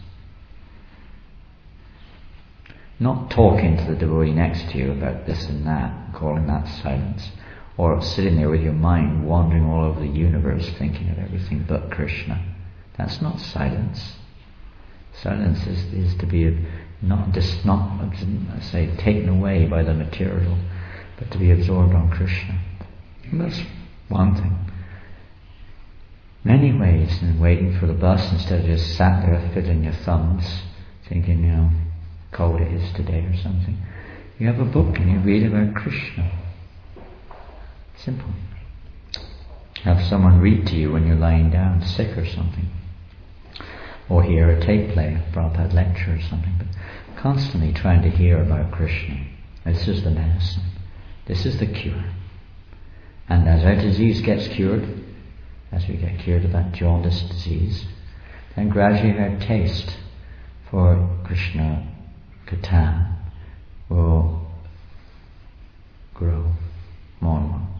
Not talking to the devotee next to you about this and that, calling that silence. Or sitting there with your mind wandering all over the universe thinking of everything but Krishna. That's not silence. Silence is to be not taken away by the material, but to be absorbed on Krishna. And that's one thing. Many ways in waiting for the bus, instead of just sat there fiddling your thumbs, thinking, cold it is today or something. You have a book and you read about Krishna. Simple. Have someone read to you when you're lying down sick or something. Or hear a tape play, a Prabhupada lecture or something. But constantly trying to hear about Krishna. This is the medicine. This is the cure. And as our disease gets cured, as we get cured of that jaundice disease, then gradually our taste for Krishna Katha will grow more and more.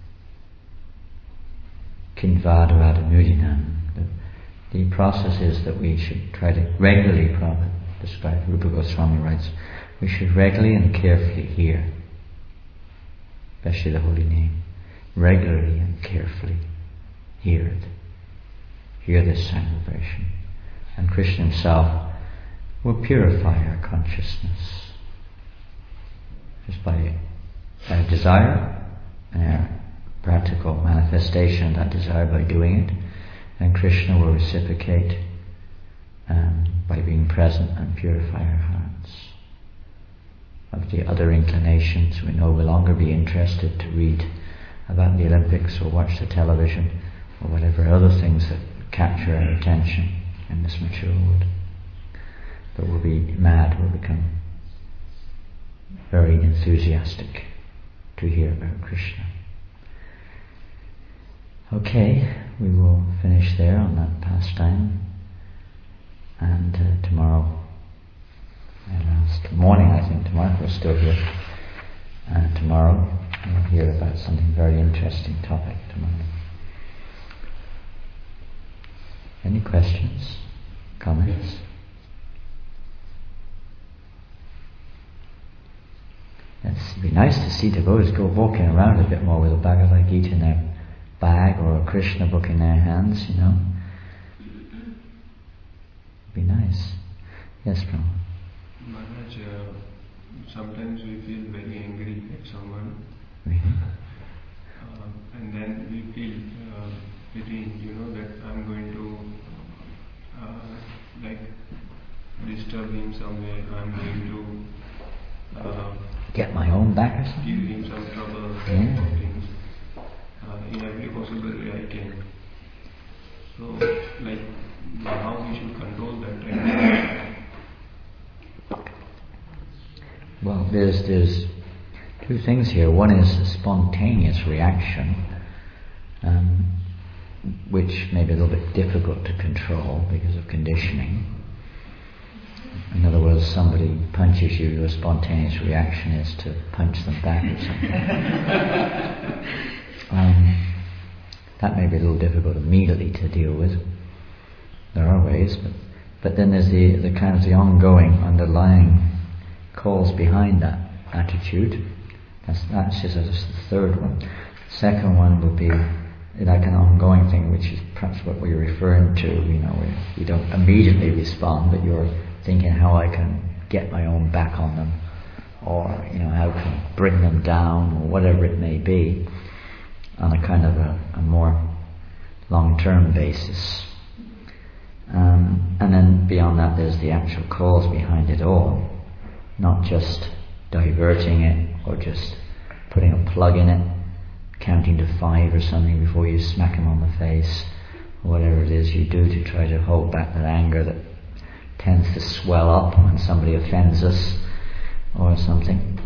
Kinvadvadanudinam. The process is that we should try to regularly, Prabhupada described, Rupa Goswami writes, we should regularly and carefully hear, especially the holy name, regularly and carefully hear it. Hear this sound vibration. And Krishna himself will purify our consciousness just by our desire and our practical manifestation of that desire by doing it. And Krishna will reciprocate by being present and purify our hearts of the other inclinations. We no longer be interested to read about the Olympics or watch the television or whatever other things that capture our attention in this mature world. But we'll be mad, we'll become very enthusiastic to hear about Krishna. Okay, we will finish there on that pastime, and tomorrow, last morning I think, tomorrow we're still here, tomorrow we'll hear about something very interesting topic tomorrow. Any questions, comments? It'd be nice to see devotees go walking around a bit more with a Bhagavad Gita in their bag or a Krishna book in their hands, It'd be nice. Yes, Prabhupada. sometimes we feel very angry at someone, and then we feel very, that I'm going to disturb him somewhere. I'm going to get my own back or something? Give him some trouble, Yeah. things, in every possible way I can. So, how we should control that anger? Well, there's two things here. One is a spontaneous reaction, which may be a little bit difficult to control because of conditioning. In other words, somebody punches you, your spontaneous reaction is to punch them back or something. That may be a little difficult immediately to deal with. There are ways, but then there's the kind of the ongoing, underlying cause behind that attitude. That's just the third one. The second one would be like an ongoing thing, which is perhaps what we're referring to, where you don't immediately respond, but you're thinking how I can get my own back on them, or how I can bring them down, or whatever it may be, on a kind of a more long-term basis. And then beyond that, there's the actual cause behind it all, not just diverting it or just putting a plug in it, counting to 5 or something before you smack him on the face, or whatever it is you do to try to hold back that anger that tends to swell up when somebody offends us or something,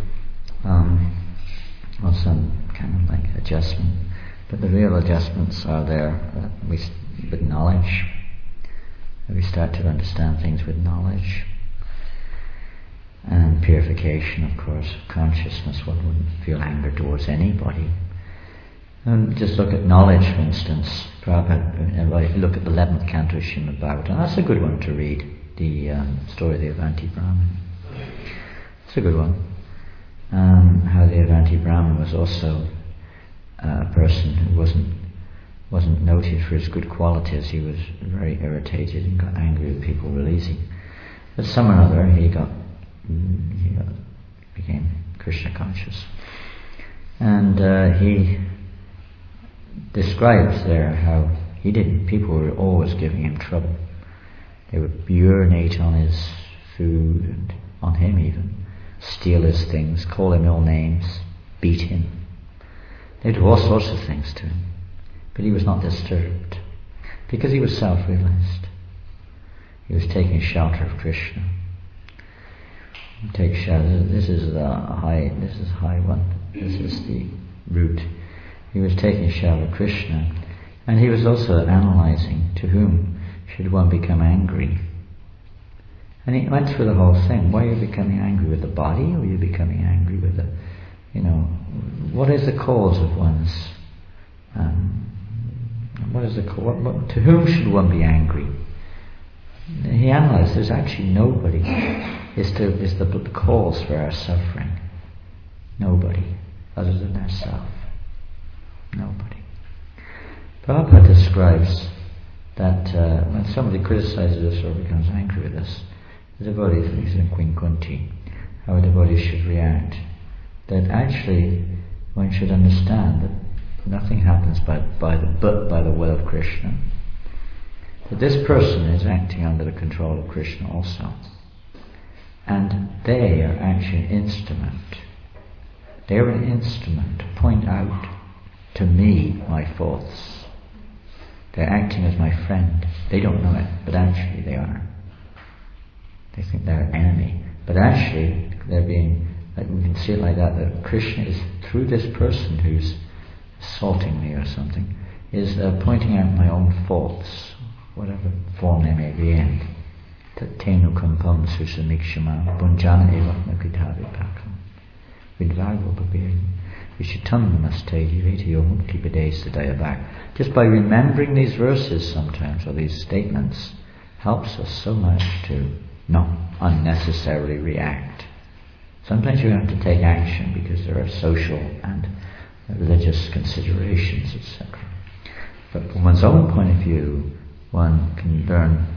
or some kind of adjustment. But the real adjustments are there with knowledge. We start to understand things with knowledge. And purification, of course, of consciousness. One wouldn't feel anger towards anybody. And just look at knowledge, for instance. Prabhupada, if you look at the 11th canto of Srimad Bhagavatam, that's a good one to read. The story of the Avanti Brahmin. It's a good one. How the Avanti Brahmin was also a person who wasn't noted for his good qualities. He was very irritated and got angry with people real easy. But some or other he became Krishna conscious. And he describes there how people were always giving him trouble. They would urinate on his food and on him even, steal his things, call him ill names, beat him. They'd do all sorts of things to him. But he was not disturbed because he was self-realized. He was taking shelter of Krishna. Take shelter. This is high one. This is the root. He was taking shelter of Krishna, and he was also analyzing to whom should one become angry. And he went through the whole thing. Why are you becoming angry with the body, or are you becoming angry with the, what is the cause of one's, to whom should one be angry? He analysed, there's actually nobody is the cause for our suffering. Nobody, other than ourselves. Nobody. Prabhupada describes that when somebody criticizes us or becomes angry with us, the devotee thinks in Quinkunti, how a devotee should react. That actually one should understand that nothing happens but by the will of Krishna. That this person is acting under the control of Krishna also. And they are actually an instrument. They are an instrument to point out to me my faults. They're acting as my friend. They don't know it, but actually they are. They think they're an enemy. But actually they're being, we can see it like that Krishna is, through this person who's assaulting me or something, is pointing out my own faults, whatever form they may be in. Tenu kampam susamikshama bunjana evakna kitavipakam vidvago babir vishitam namaste vitiyo mukti bide sadaya back. Just by remembering these verses sometimes, or these statements, helps us so much to not unnecessarily react. Sometimes you have to take action because there are social and religious considerations, etc. But from one's own point of view, one can learn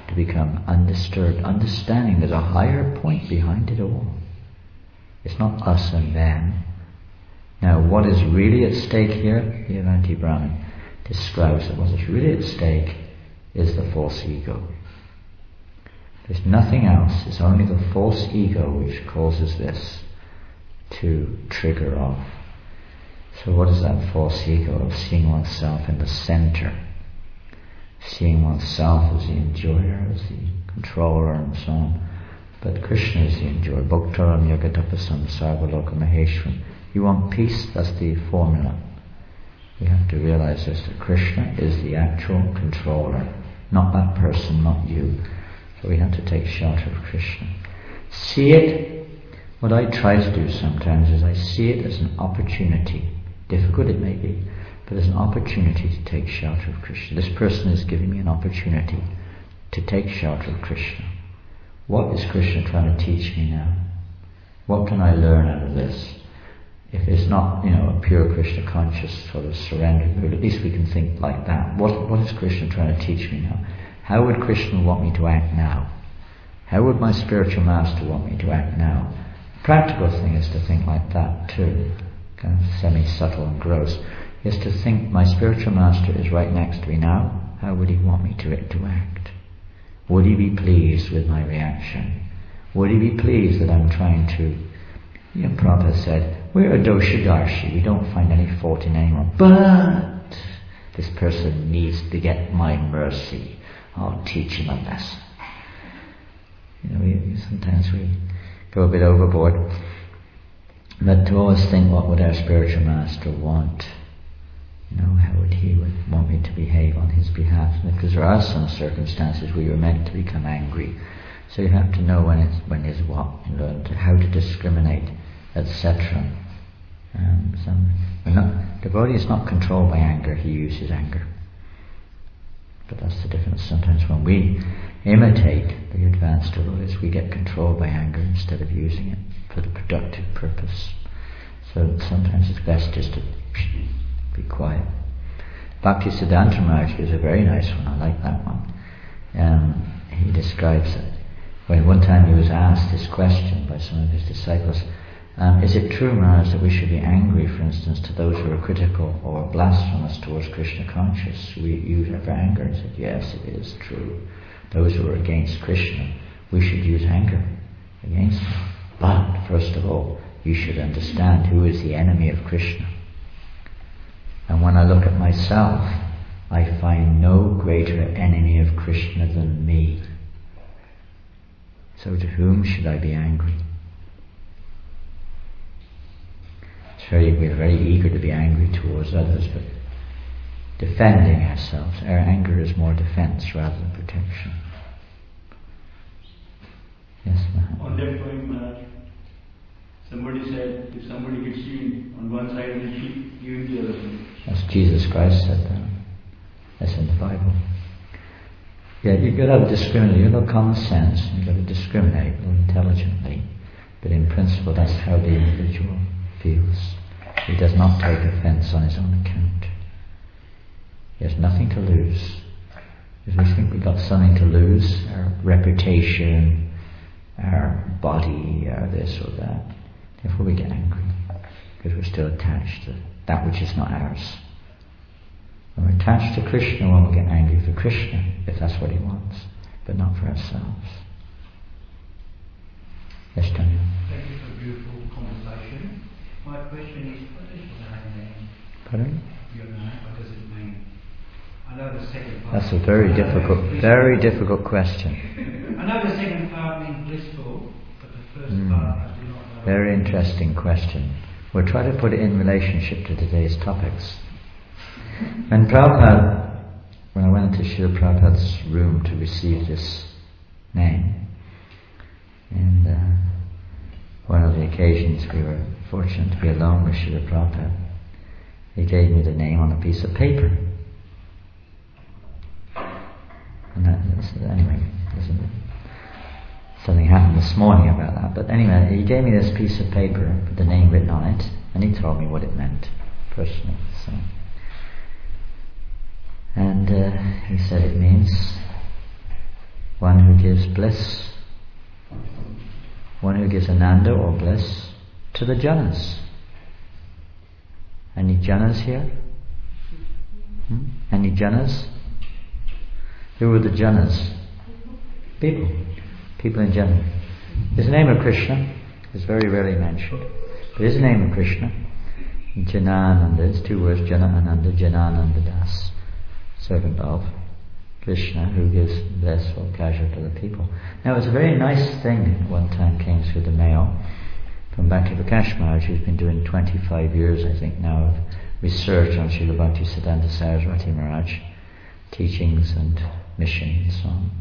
to become undisturbed, understanding there's a higher point behind it all. It's not us and them. Now, what is really at stake here, the Avanti Brahmin describes that what is really at stake is the false ego. There's nothing else, it's only the false ego which causes this to trigger off. So what is that false ego of seeing oneself in the center? Seeing oneself as the enjoyer, as the controller and so on. But Krishna is the enjoyer. Bhaktaram yagatapasam sarvaloka maheshwaram. You want peace, that's the formula. We have to realize this, that Krishna is the actual controller, not that person, not you. So we have to take shelter of Krishna. See it, what I try to do sometimes is I see it as an opportunity. Difficult it may be, but as an opportunity to take shelter of Krishna. This person is giving me an opportunity to take shelter of Krishna. What is Krishna trying to teach me now? What can I learn out of this? If it's not, a pure Krishna conscious sort of surrender, but at least we can think like that. What is Krishna trying to teach me now? How would Krishna want me to act now? How would my spiritual master want me to act now? The practical thing is to think like that too, kind of semi-subtle and gross, is to think my spiritual master is right next to me now. How would he want me to act? Would he be pleased with my reaction? Would he be pleased that I'm trying to, Prabhupada said, we're a doshadarshi, we don't find any fault in anyone, but this person needs to get my mercy. I'll teach him a lesson. Sometimes we go a bit overboard, but to always think, what would our spiritual master want? How would he want me to behave on his behalf? Because there are some circumstances where you're meant to become angry, so you have to know when is what, learn how to discriminate, etc. The devotee is not controlled by anger; he uses anger. But that's the difference. Sometimes when we imitate the advanced devotees, we get controlled by anger instead of using it for the productive purpose. So sometimes it's best just to be quiet. Bhakti Siddhanta Maharaj is a very nice one. I like that one. He describes it. When one time he was asked this question by some of his disciples, is it true, Maharaj, that we should be angry, for instance, to those who are critical or blasphemous towards Krishna conscious? We use our anger. He said, yes, it is true. Those who are against Krishna, we should use anger against them. But, first of all, you should understand who is the enemy of Krishna. And when I look at myself, I find no greater enemy of Krishna than me. So to whom should I be angry? We're very eager to be angry towards others, but defending ourselves. Our anger is more defense rather than protection. Yes, Maharaj. On that point, Maharaj, somebody said, if somebody hits you on one side of the cheek, you in the other one. That's Jesus Christ said that. That's in the Bible. Yeah, you've got to discriminate. You've got common sense. You've got to discriminate intelligently. But in principle, that's how the individual feels. He does not take offense on his own account. He has nothing to lose. If we think we've got something to lose, our reputation, our body, or this or that, therefore we get angry, because we're still attached to that which is not ours. When we're attached to Krishna, when we get angry for Krishna, if that's what he wants, but not for ourselves. Yes, Daniel. Thank you for a beautiful conversation. My question is, what does your name mean? Pardon? Your name, what does it mean? I know the second part. That's a very difficult question. I know the second part means blissful, but the first part I do not know. Very interesting question. We'll try to put it in relationship to today's topics. When I went into Srila Prabhupada's room to receive this name, and one of the occasions we were fortunate to be alone with Srila Prabhupada, he gave me the name on a piece of paper. And anyway, something happened this morning about that. But anyway, he gave me this piece of paper with the name written on it, and he told me what it meant personally. So. And he said it means one who gives bliss, one who gives ananda or bliss to the janas. Any janas here? Any janas? Who were the janas? People in general. There's the name of Krishna. It's very rarely mentioned. There is the name of Krishna. Janananda, it's two words, Jana Ananda, Janananda Das, servant of Krishna, who gives bliss or pleasure to the people. Now, it's a very nice thing that one time came through the mail from Bhakti Prakash Maharaj, who's been doing 25 years, I think now, of research on Srila Bhaktisiddhanta Saraswati Maharaj, teachings and mission and so on.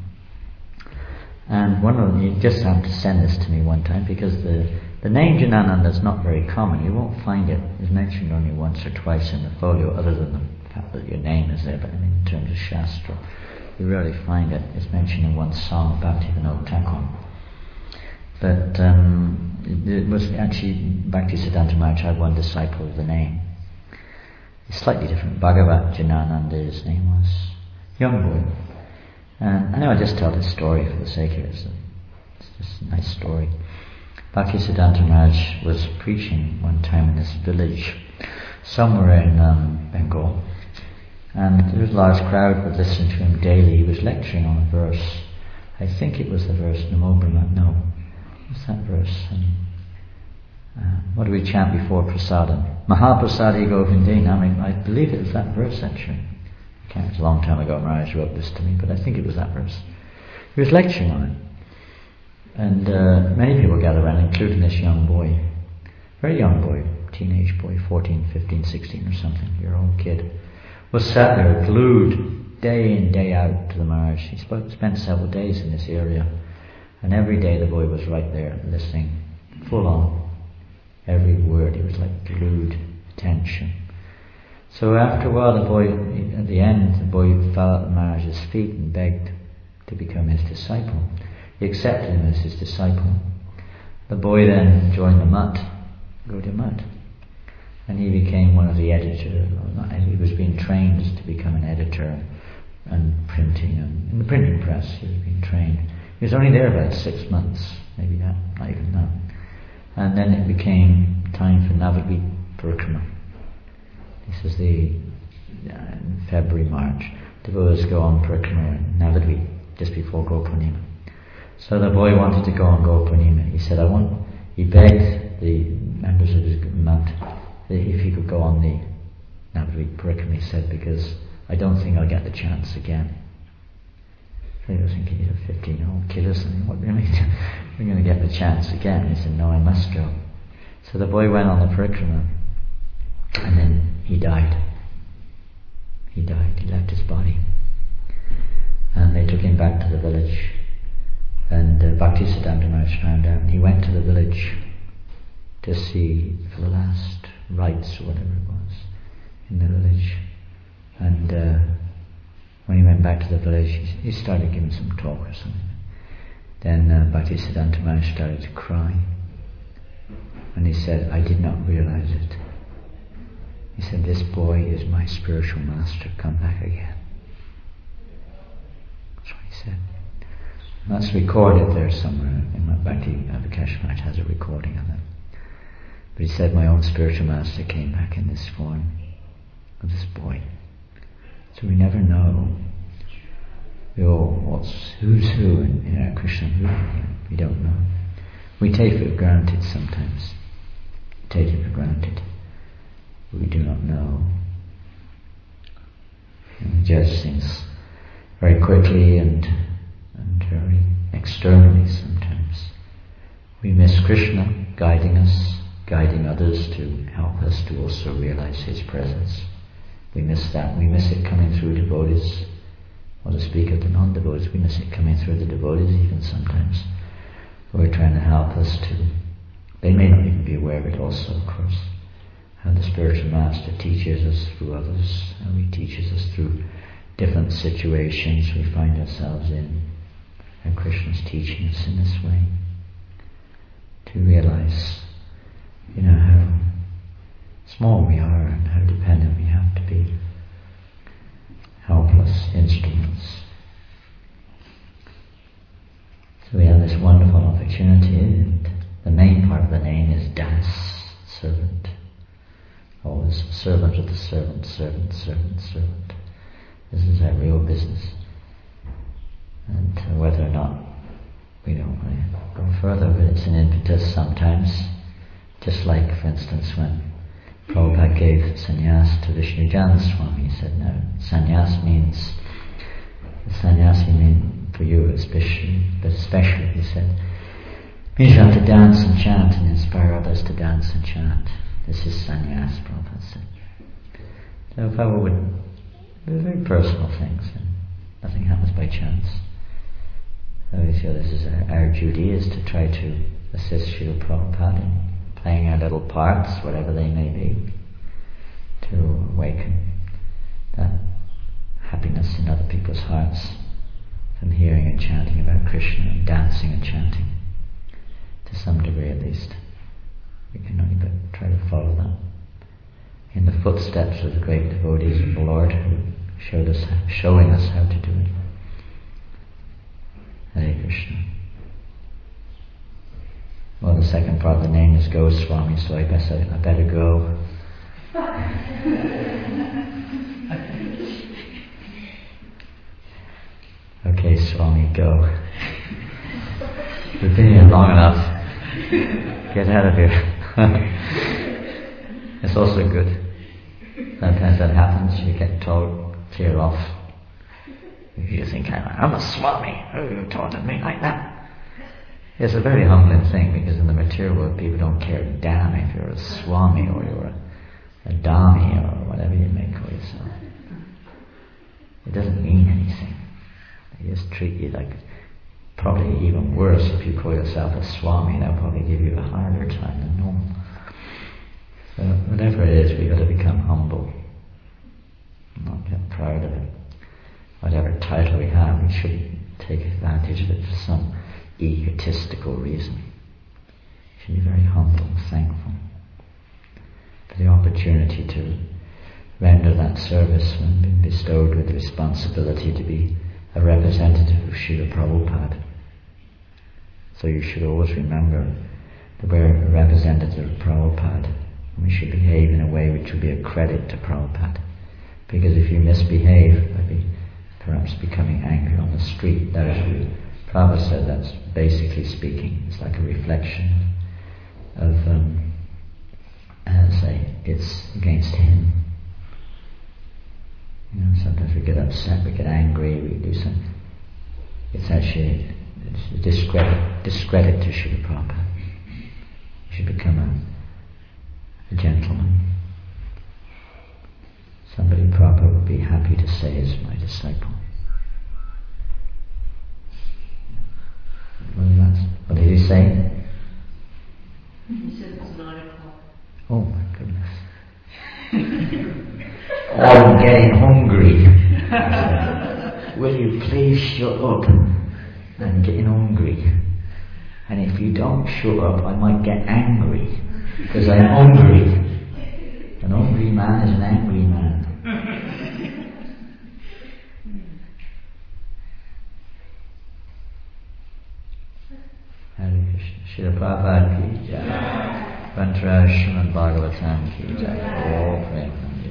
And one of them, you just have to send this to me one time, because the name Janananda is not very common. You won't find it. It's mentioned only once or twice in the folio, other than the fact that your name is there, but in terms of Shastra, you rarely find it. It's mentioned in one song of Bhaktivinoda Thakur. But it was actually, Bhaktisiddhanta Maharaj had one disciple with the name. It's slightly different. Bhagavat Janananda, his name was. Young boy. And I know I just tell this story for the sake of it. It's just a nice story. Bhaktisiddhanta Maharaj was preaching one time in this village somewhere in Bengal, and there was a large crowd that listened to him daily. He was lecturing on a verse. I think it was the verse Namo Brahma. No, what's that verse? What do we chant before prasadam? Mahaprasadi Govindena. I believe it was that verse actually. It was a long time ago. Maharaj wrote this to me, but I think it was that verse. He was lecturing on it. And many people gathered around, including this young boy. Very young boy, teenage boy, 14, 15, 16 or something, year-old kid. Was sat there glued day in, day out to the Maharaj. He spent several days in this area. And every day the boy was right there, listening, full on. Every word, he was like glued attention. So after a while, at the end, the boy fell at the Maharaj's feet and begged to become his disciple. He accepted him as his disciple. The boy then joined the mutt, Gaudiya Mutt, and he became one of the editors. He was being trained to become an editor and printing, and in the printing press he was being trained. He was only there about 6 months, maybe that, not even that. And then it became time for Navadvip Parikrama. This is February, March. Devotees go on Parikrama in Navadvip just before Gopurnima. So the boy wanted to go on Gopurnima. He said, he begged the members of his mutt that if he could go on the Navadvip Parikrama, he said, because I don't think I'll get the chance again. So he was thinking, he's a 15-year-old kid or something, what do you mean? We're going to get the chance again. He said, no, I must go. So the boy went on the Parikrama, and then he died. He left his body. And they took him back to the village. And Bhaktisiddhanta Maharaj found out, and he went to the village to see for the last rites or whatever it was in the village. And when he went back to the village, he started giving some talk or something. Then Bhaktisiddhanta Maharaj started to cry. And he said, I did not realize it. He said, this boy is my spiritual master, come back again. That's what he said. And that's recorded there somewhere. In my Bhakti Prakash Maharaj has a recording of it. But he said, my own spiritual master came back in this form of this boy. So we never know who's who in our Krishna movement. We don't know. We take it for granted sometimes. Take it for granted. We do not know. And we judge things very quickly and very externally sometimes. We miss Krishna guiding us, guiding others to help us to also realize His presence. We miss that. We miss it coming through devotees, or to speak of the non-devotees, we miss it coming through the devotees even sometimes, who are trying to help us to. They may not even be aware of it also, of course. How the spiritual master teaches us through others, how He teaches us through different situations we find ourselves in. And Krishna's teaching us in this way to realize, how small we are and how dependent we have to be. Helpless instruments. opportunity, the main part of the name is Das, servant. Always servant of the servant, servant, servant, servant. This is our real business. And whether or not we don't really go further, but it's an impetus sometimes. Just like, for instance, when Prabhupada gave sannyas to Vishnujan Swami, he said, no, sannyas means for you especially, but especially, he said, means you have to dance and chant and inspire others to dance and chant. This is sannyas, Prabhupada said. So Prabhupada would do very personal things, and nothing happens by chance. So we feel this is our duty, is to try to assist Srila Prabhupada in playing our little parts, whatever they may be, to awaken that happiness in other people's hearts from hearing and chanting about Krishna and dancing and chanting, to some degree at least. We can only but try to follow that in the footsteps of the great devotees of the Lord who showing us how to do it. Hare Krishna. Well, the second part of the name is Goswami, so I guess I better go. Okay, Swami, go. We've been here long enough. Get out of here. It's also good. Sometimes that happens, you get told, clear off. You think, I'm a Swami. Oh, you taunted me like that. It's a very humbling thing, because in the material world people don't care a damn if you're a Swami or you're a Dami or whatever you may call yourself. It doesn't mean anything. They just treat you like, probably even worse if you call yourself a Swami, they'll probably give you a harder time than normal. So whatever it is, we've got to become humble, not get proud of it. Whatever title we have, we shouldn't take advantage of it for some egotistical reason. We should be very humble and thankful for the opportunity to render that service when being bestowed with the responsibility to be a representative of Srila Prabhupada. So you should always remember that we're a representative of Prabhupada, and we should behave in a way which will be a credit to Prabhupada. Because if you misbehave, by perhaps becoming angry on the street, that is what Prabhupada said, that's basically speaking, it's like a reflection of, it's against him. You know, sometimes we get upset, we get angry, we do something. It's actually a discredit to Srila Prabhupada. You should become a gentleman. Somebody Prabhupada would be happy to say is my disciple. What did he say? He said it was 9 o'clock. Oh my goodness. Oh, I'm getting hungry. Will you please shut up? I'm getting hungry. And if you don't shut up, I might get angry. Because I'm hungry. An hungry man is an angry man. Hare Krishna. Srila Prabhupada ki jai. Vantaraj Srimad Bhagavatam ki jai. All praise.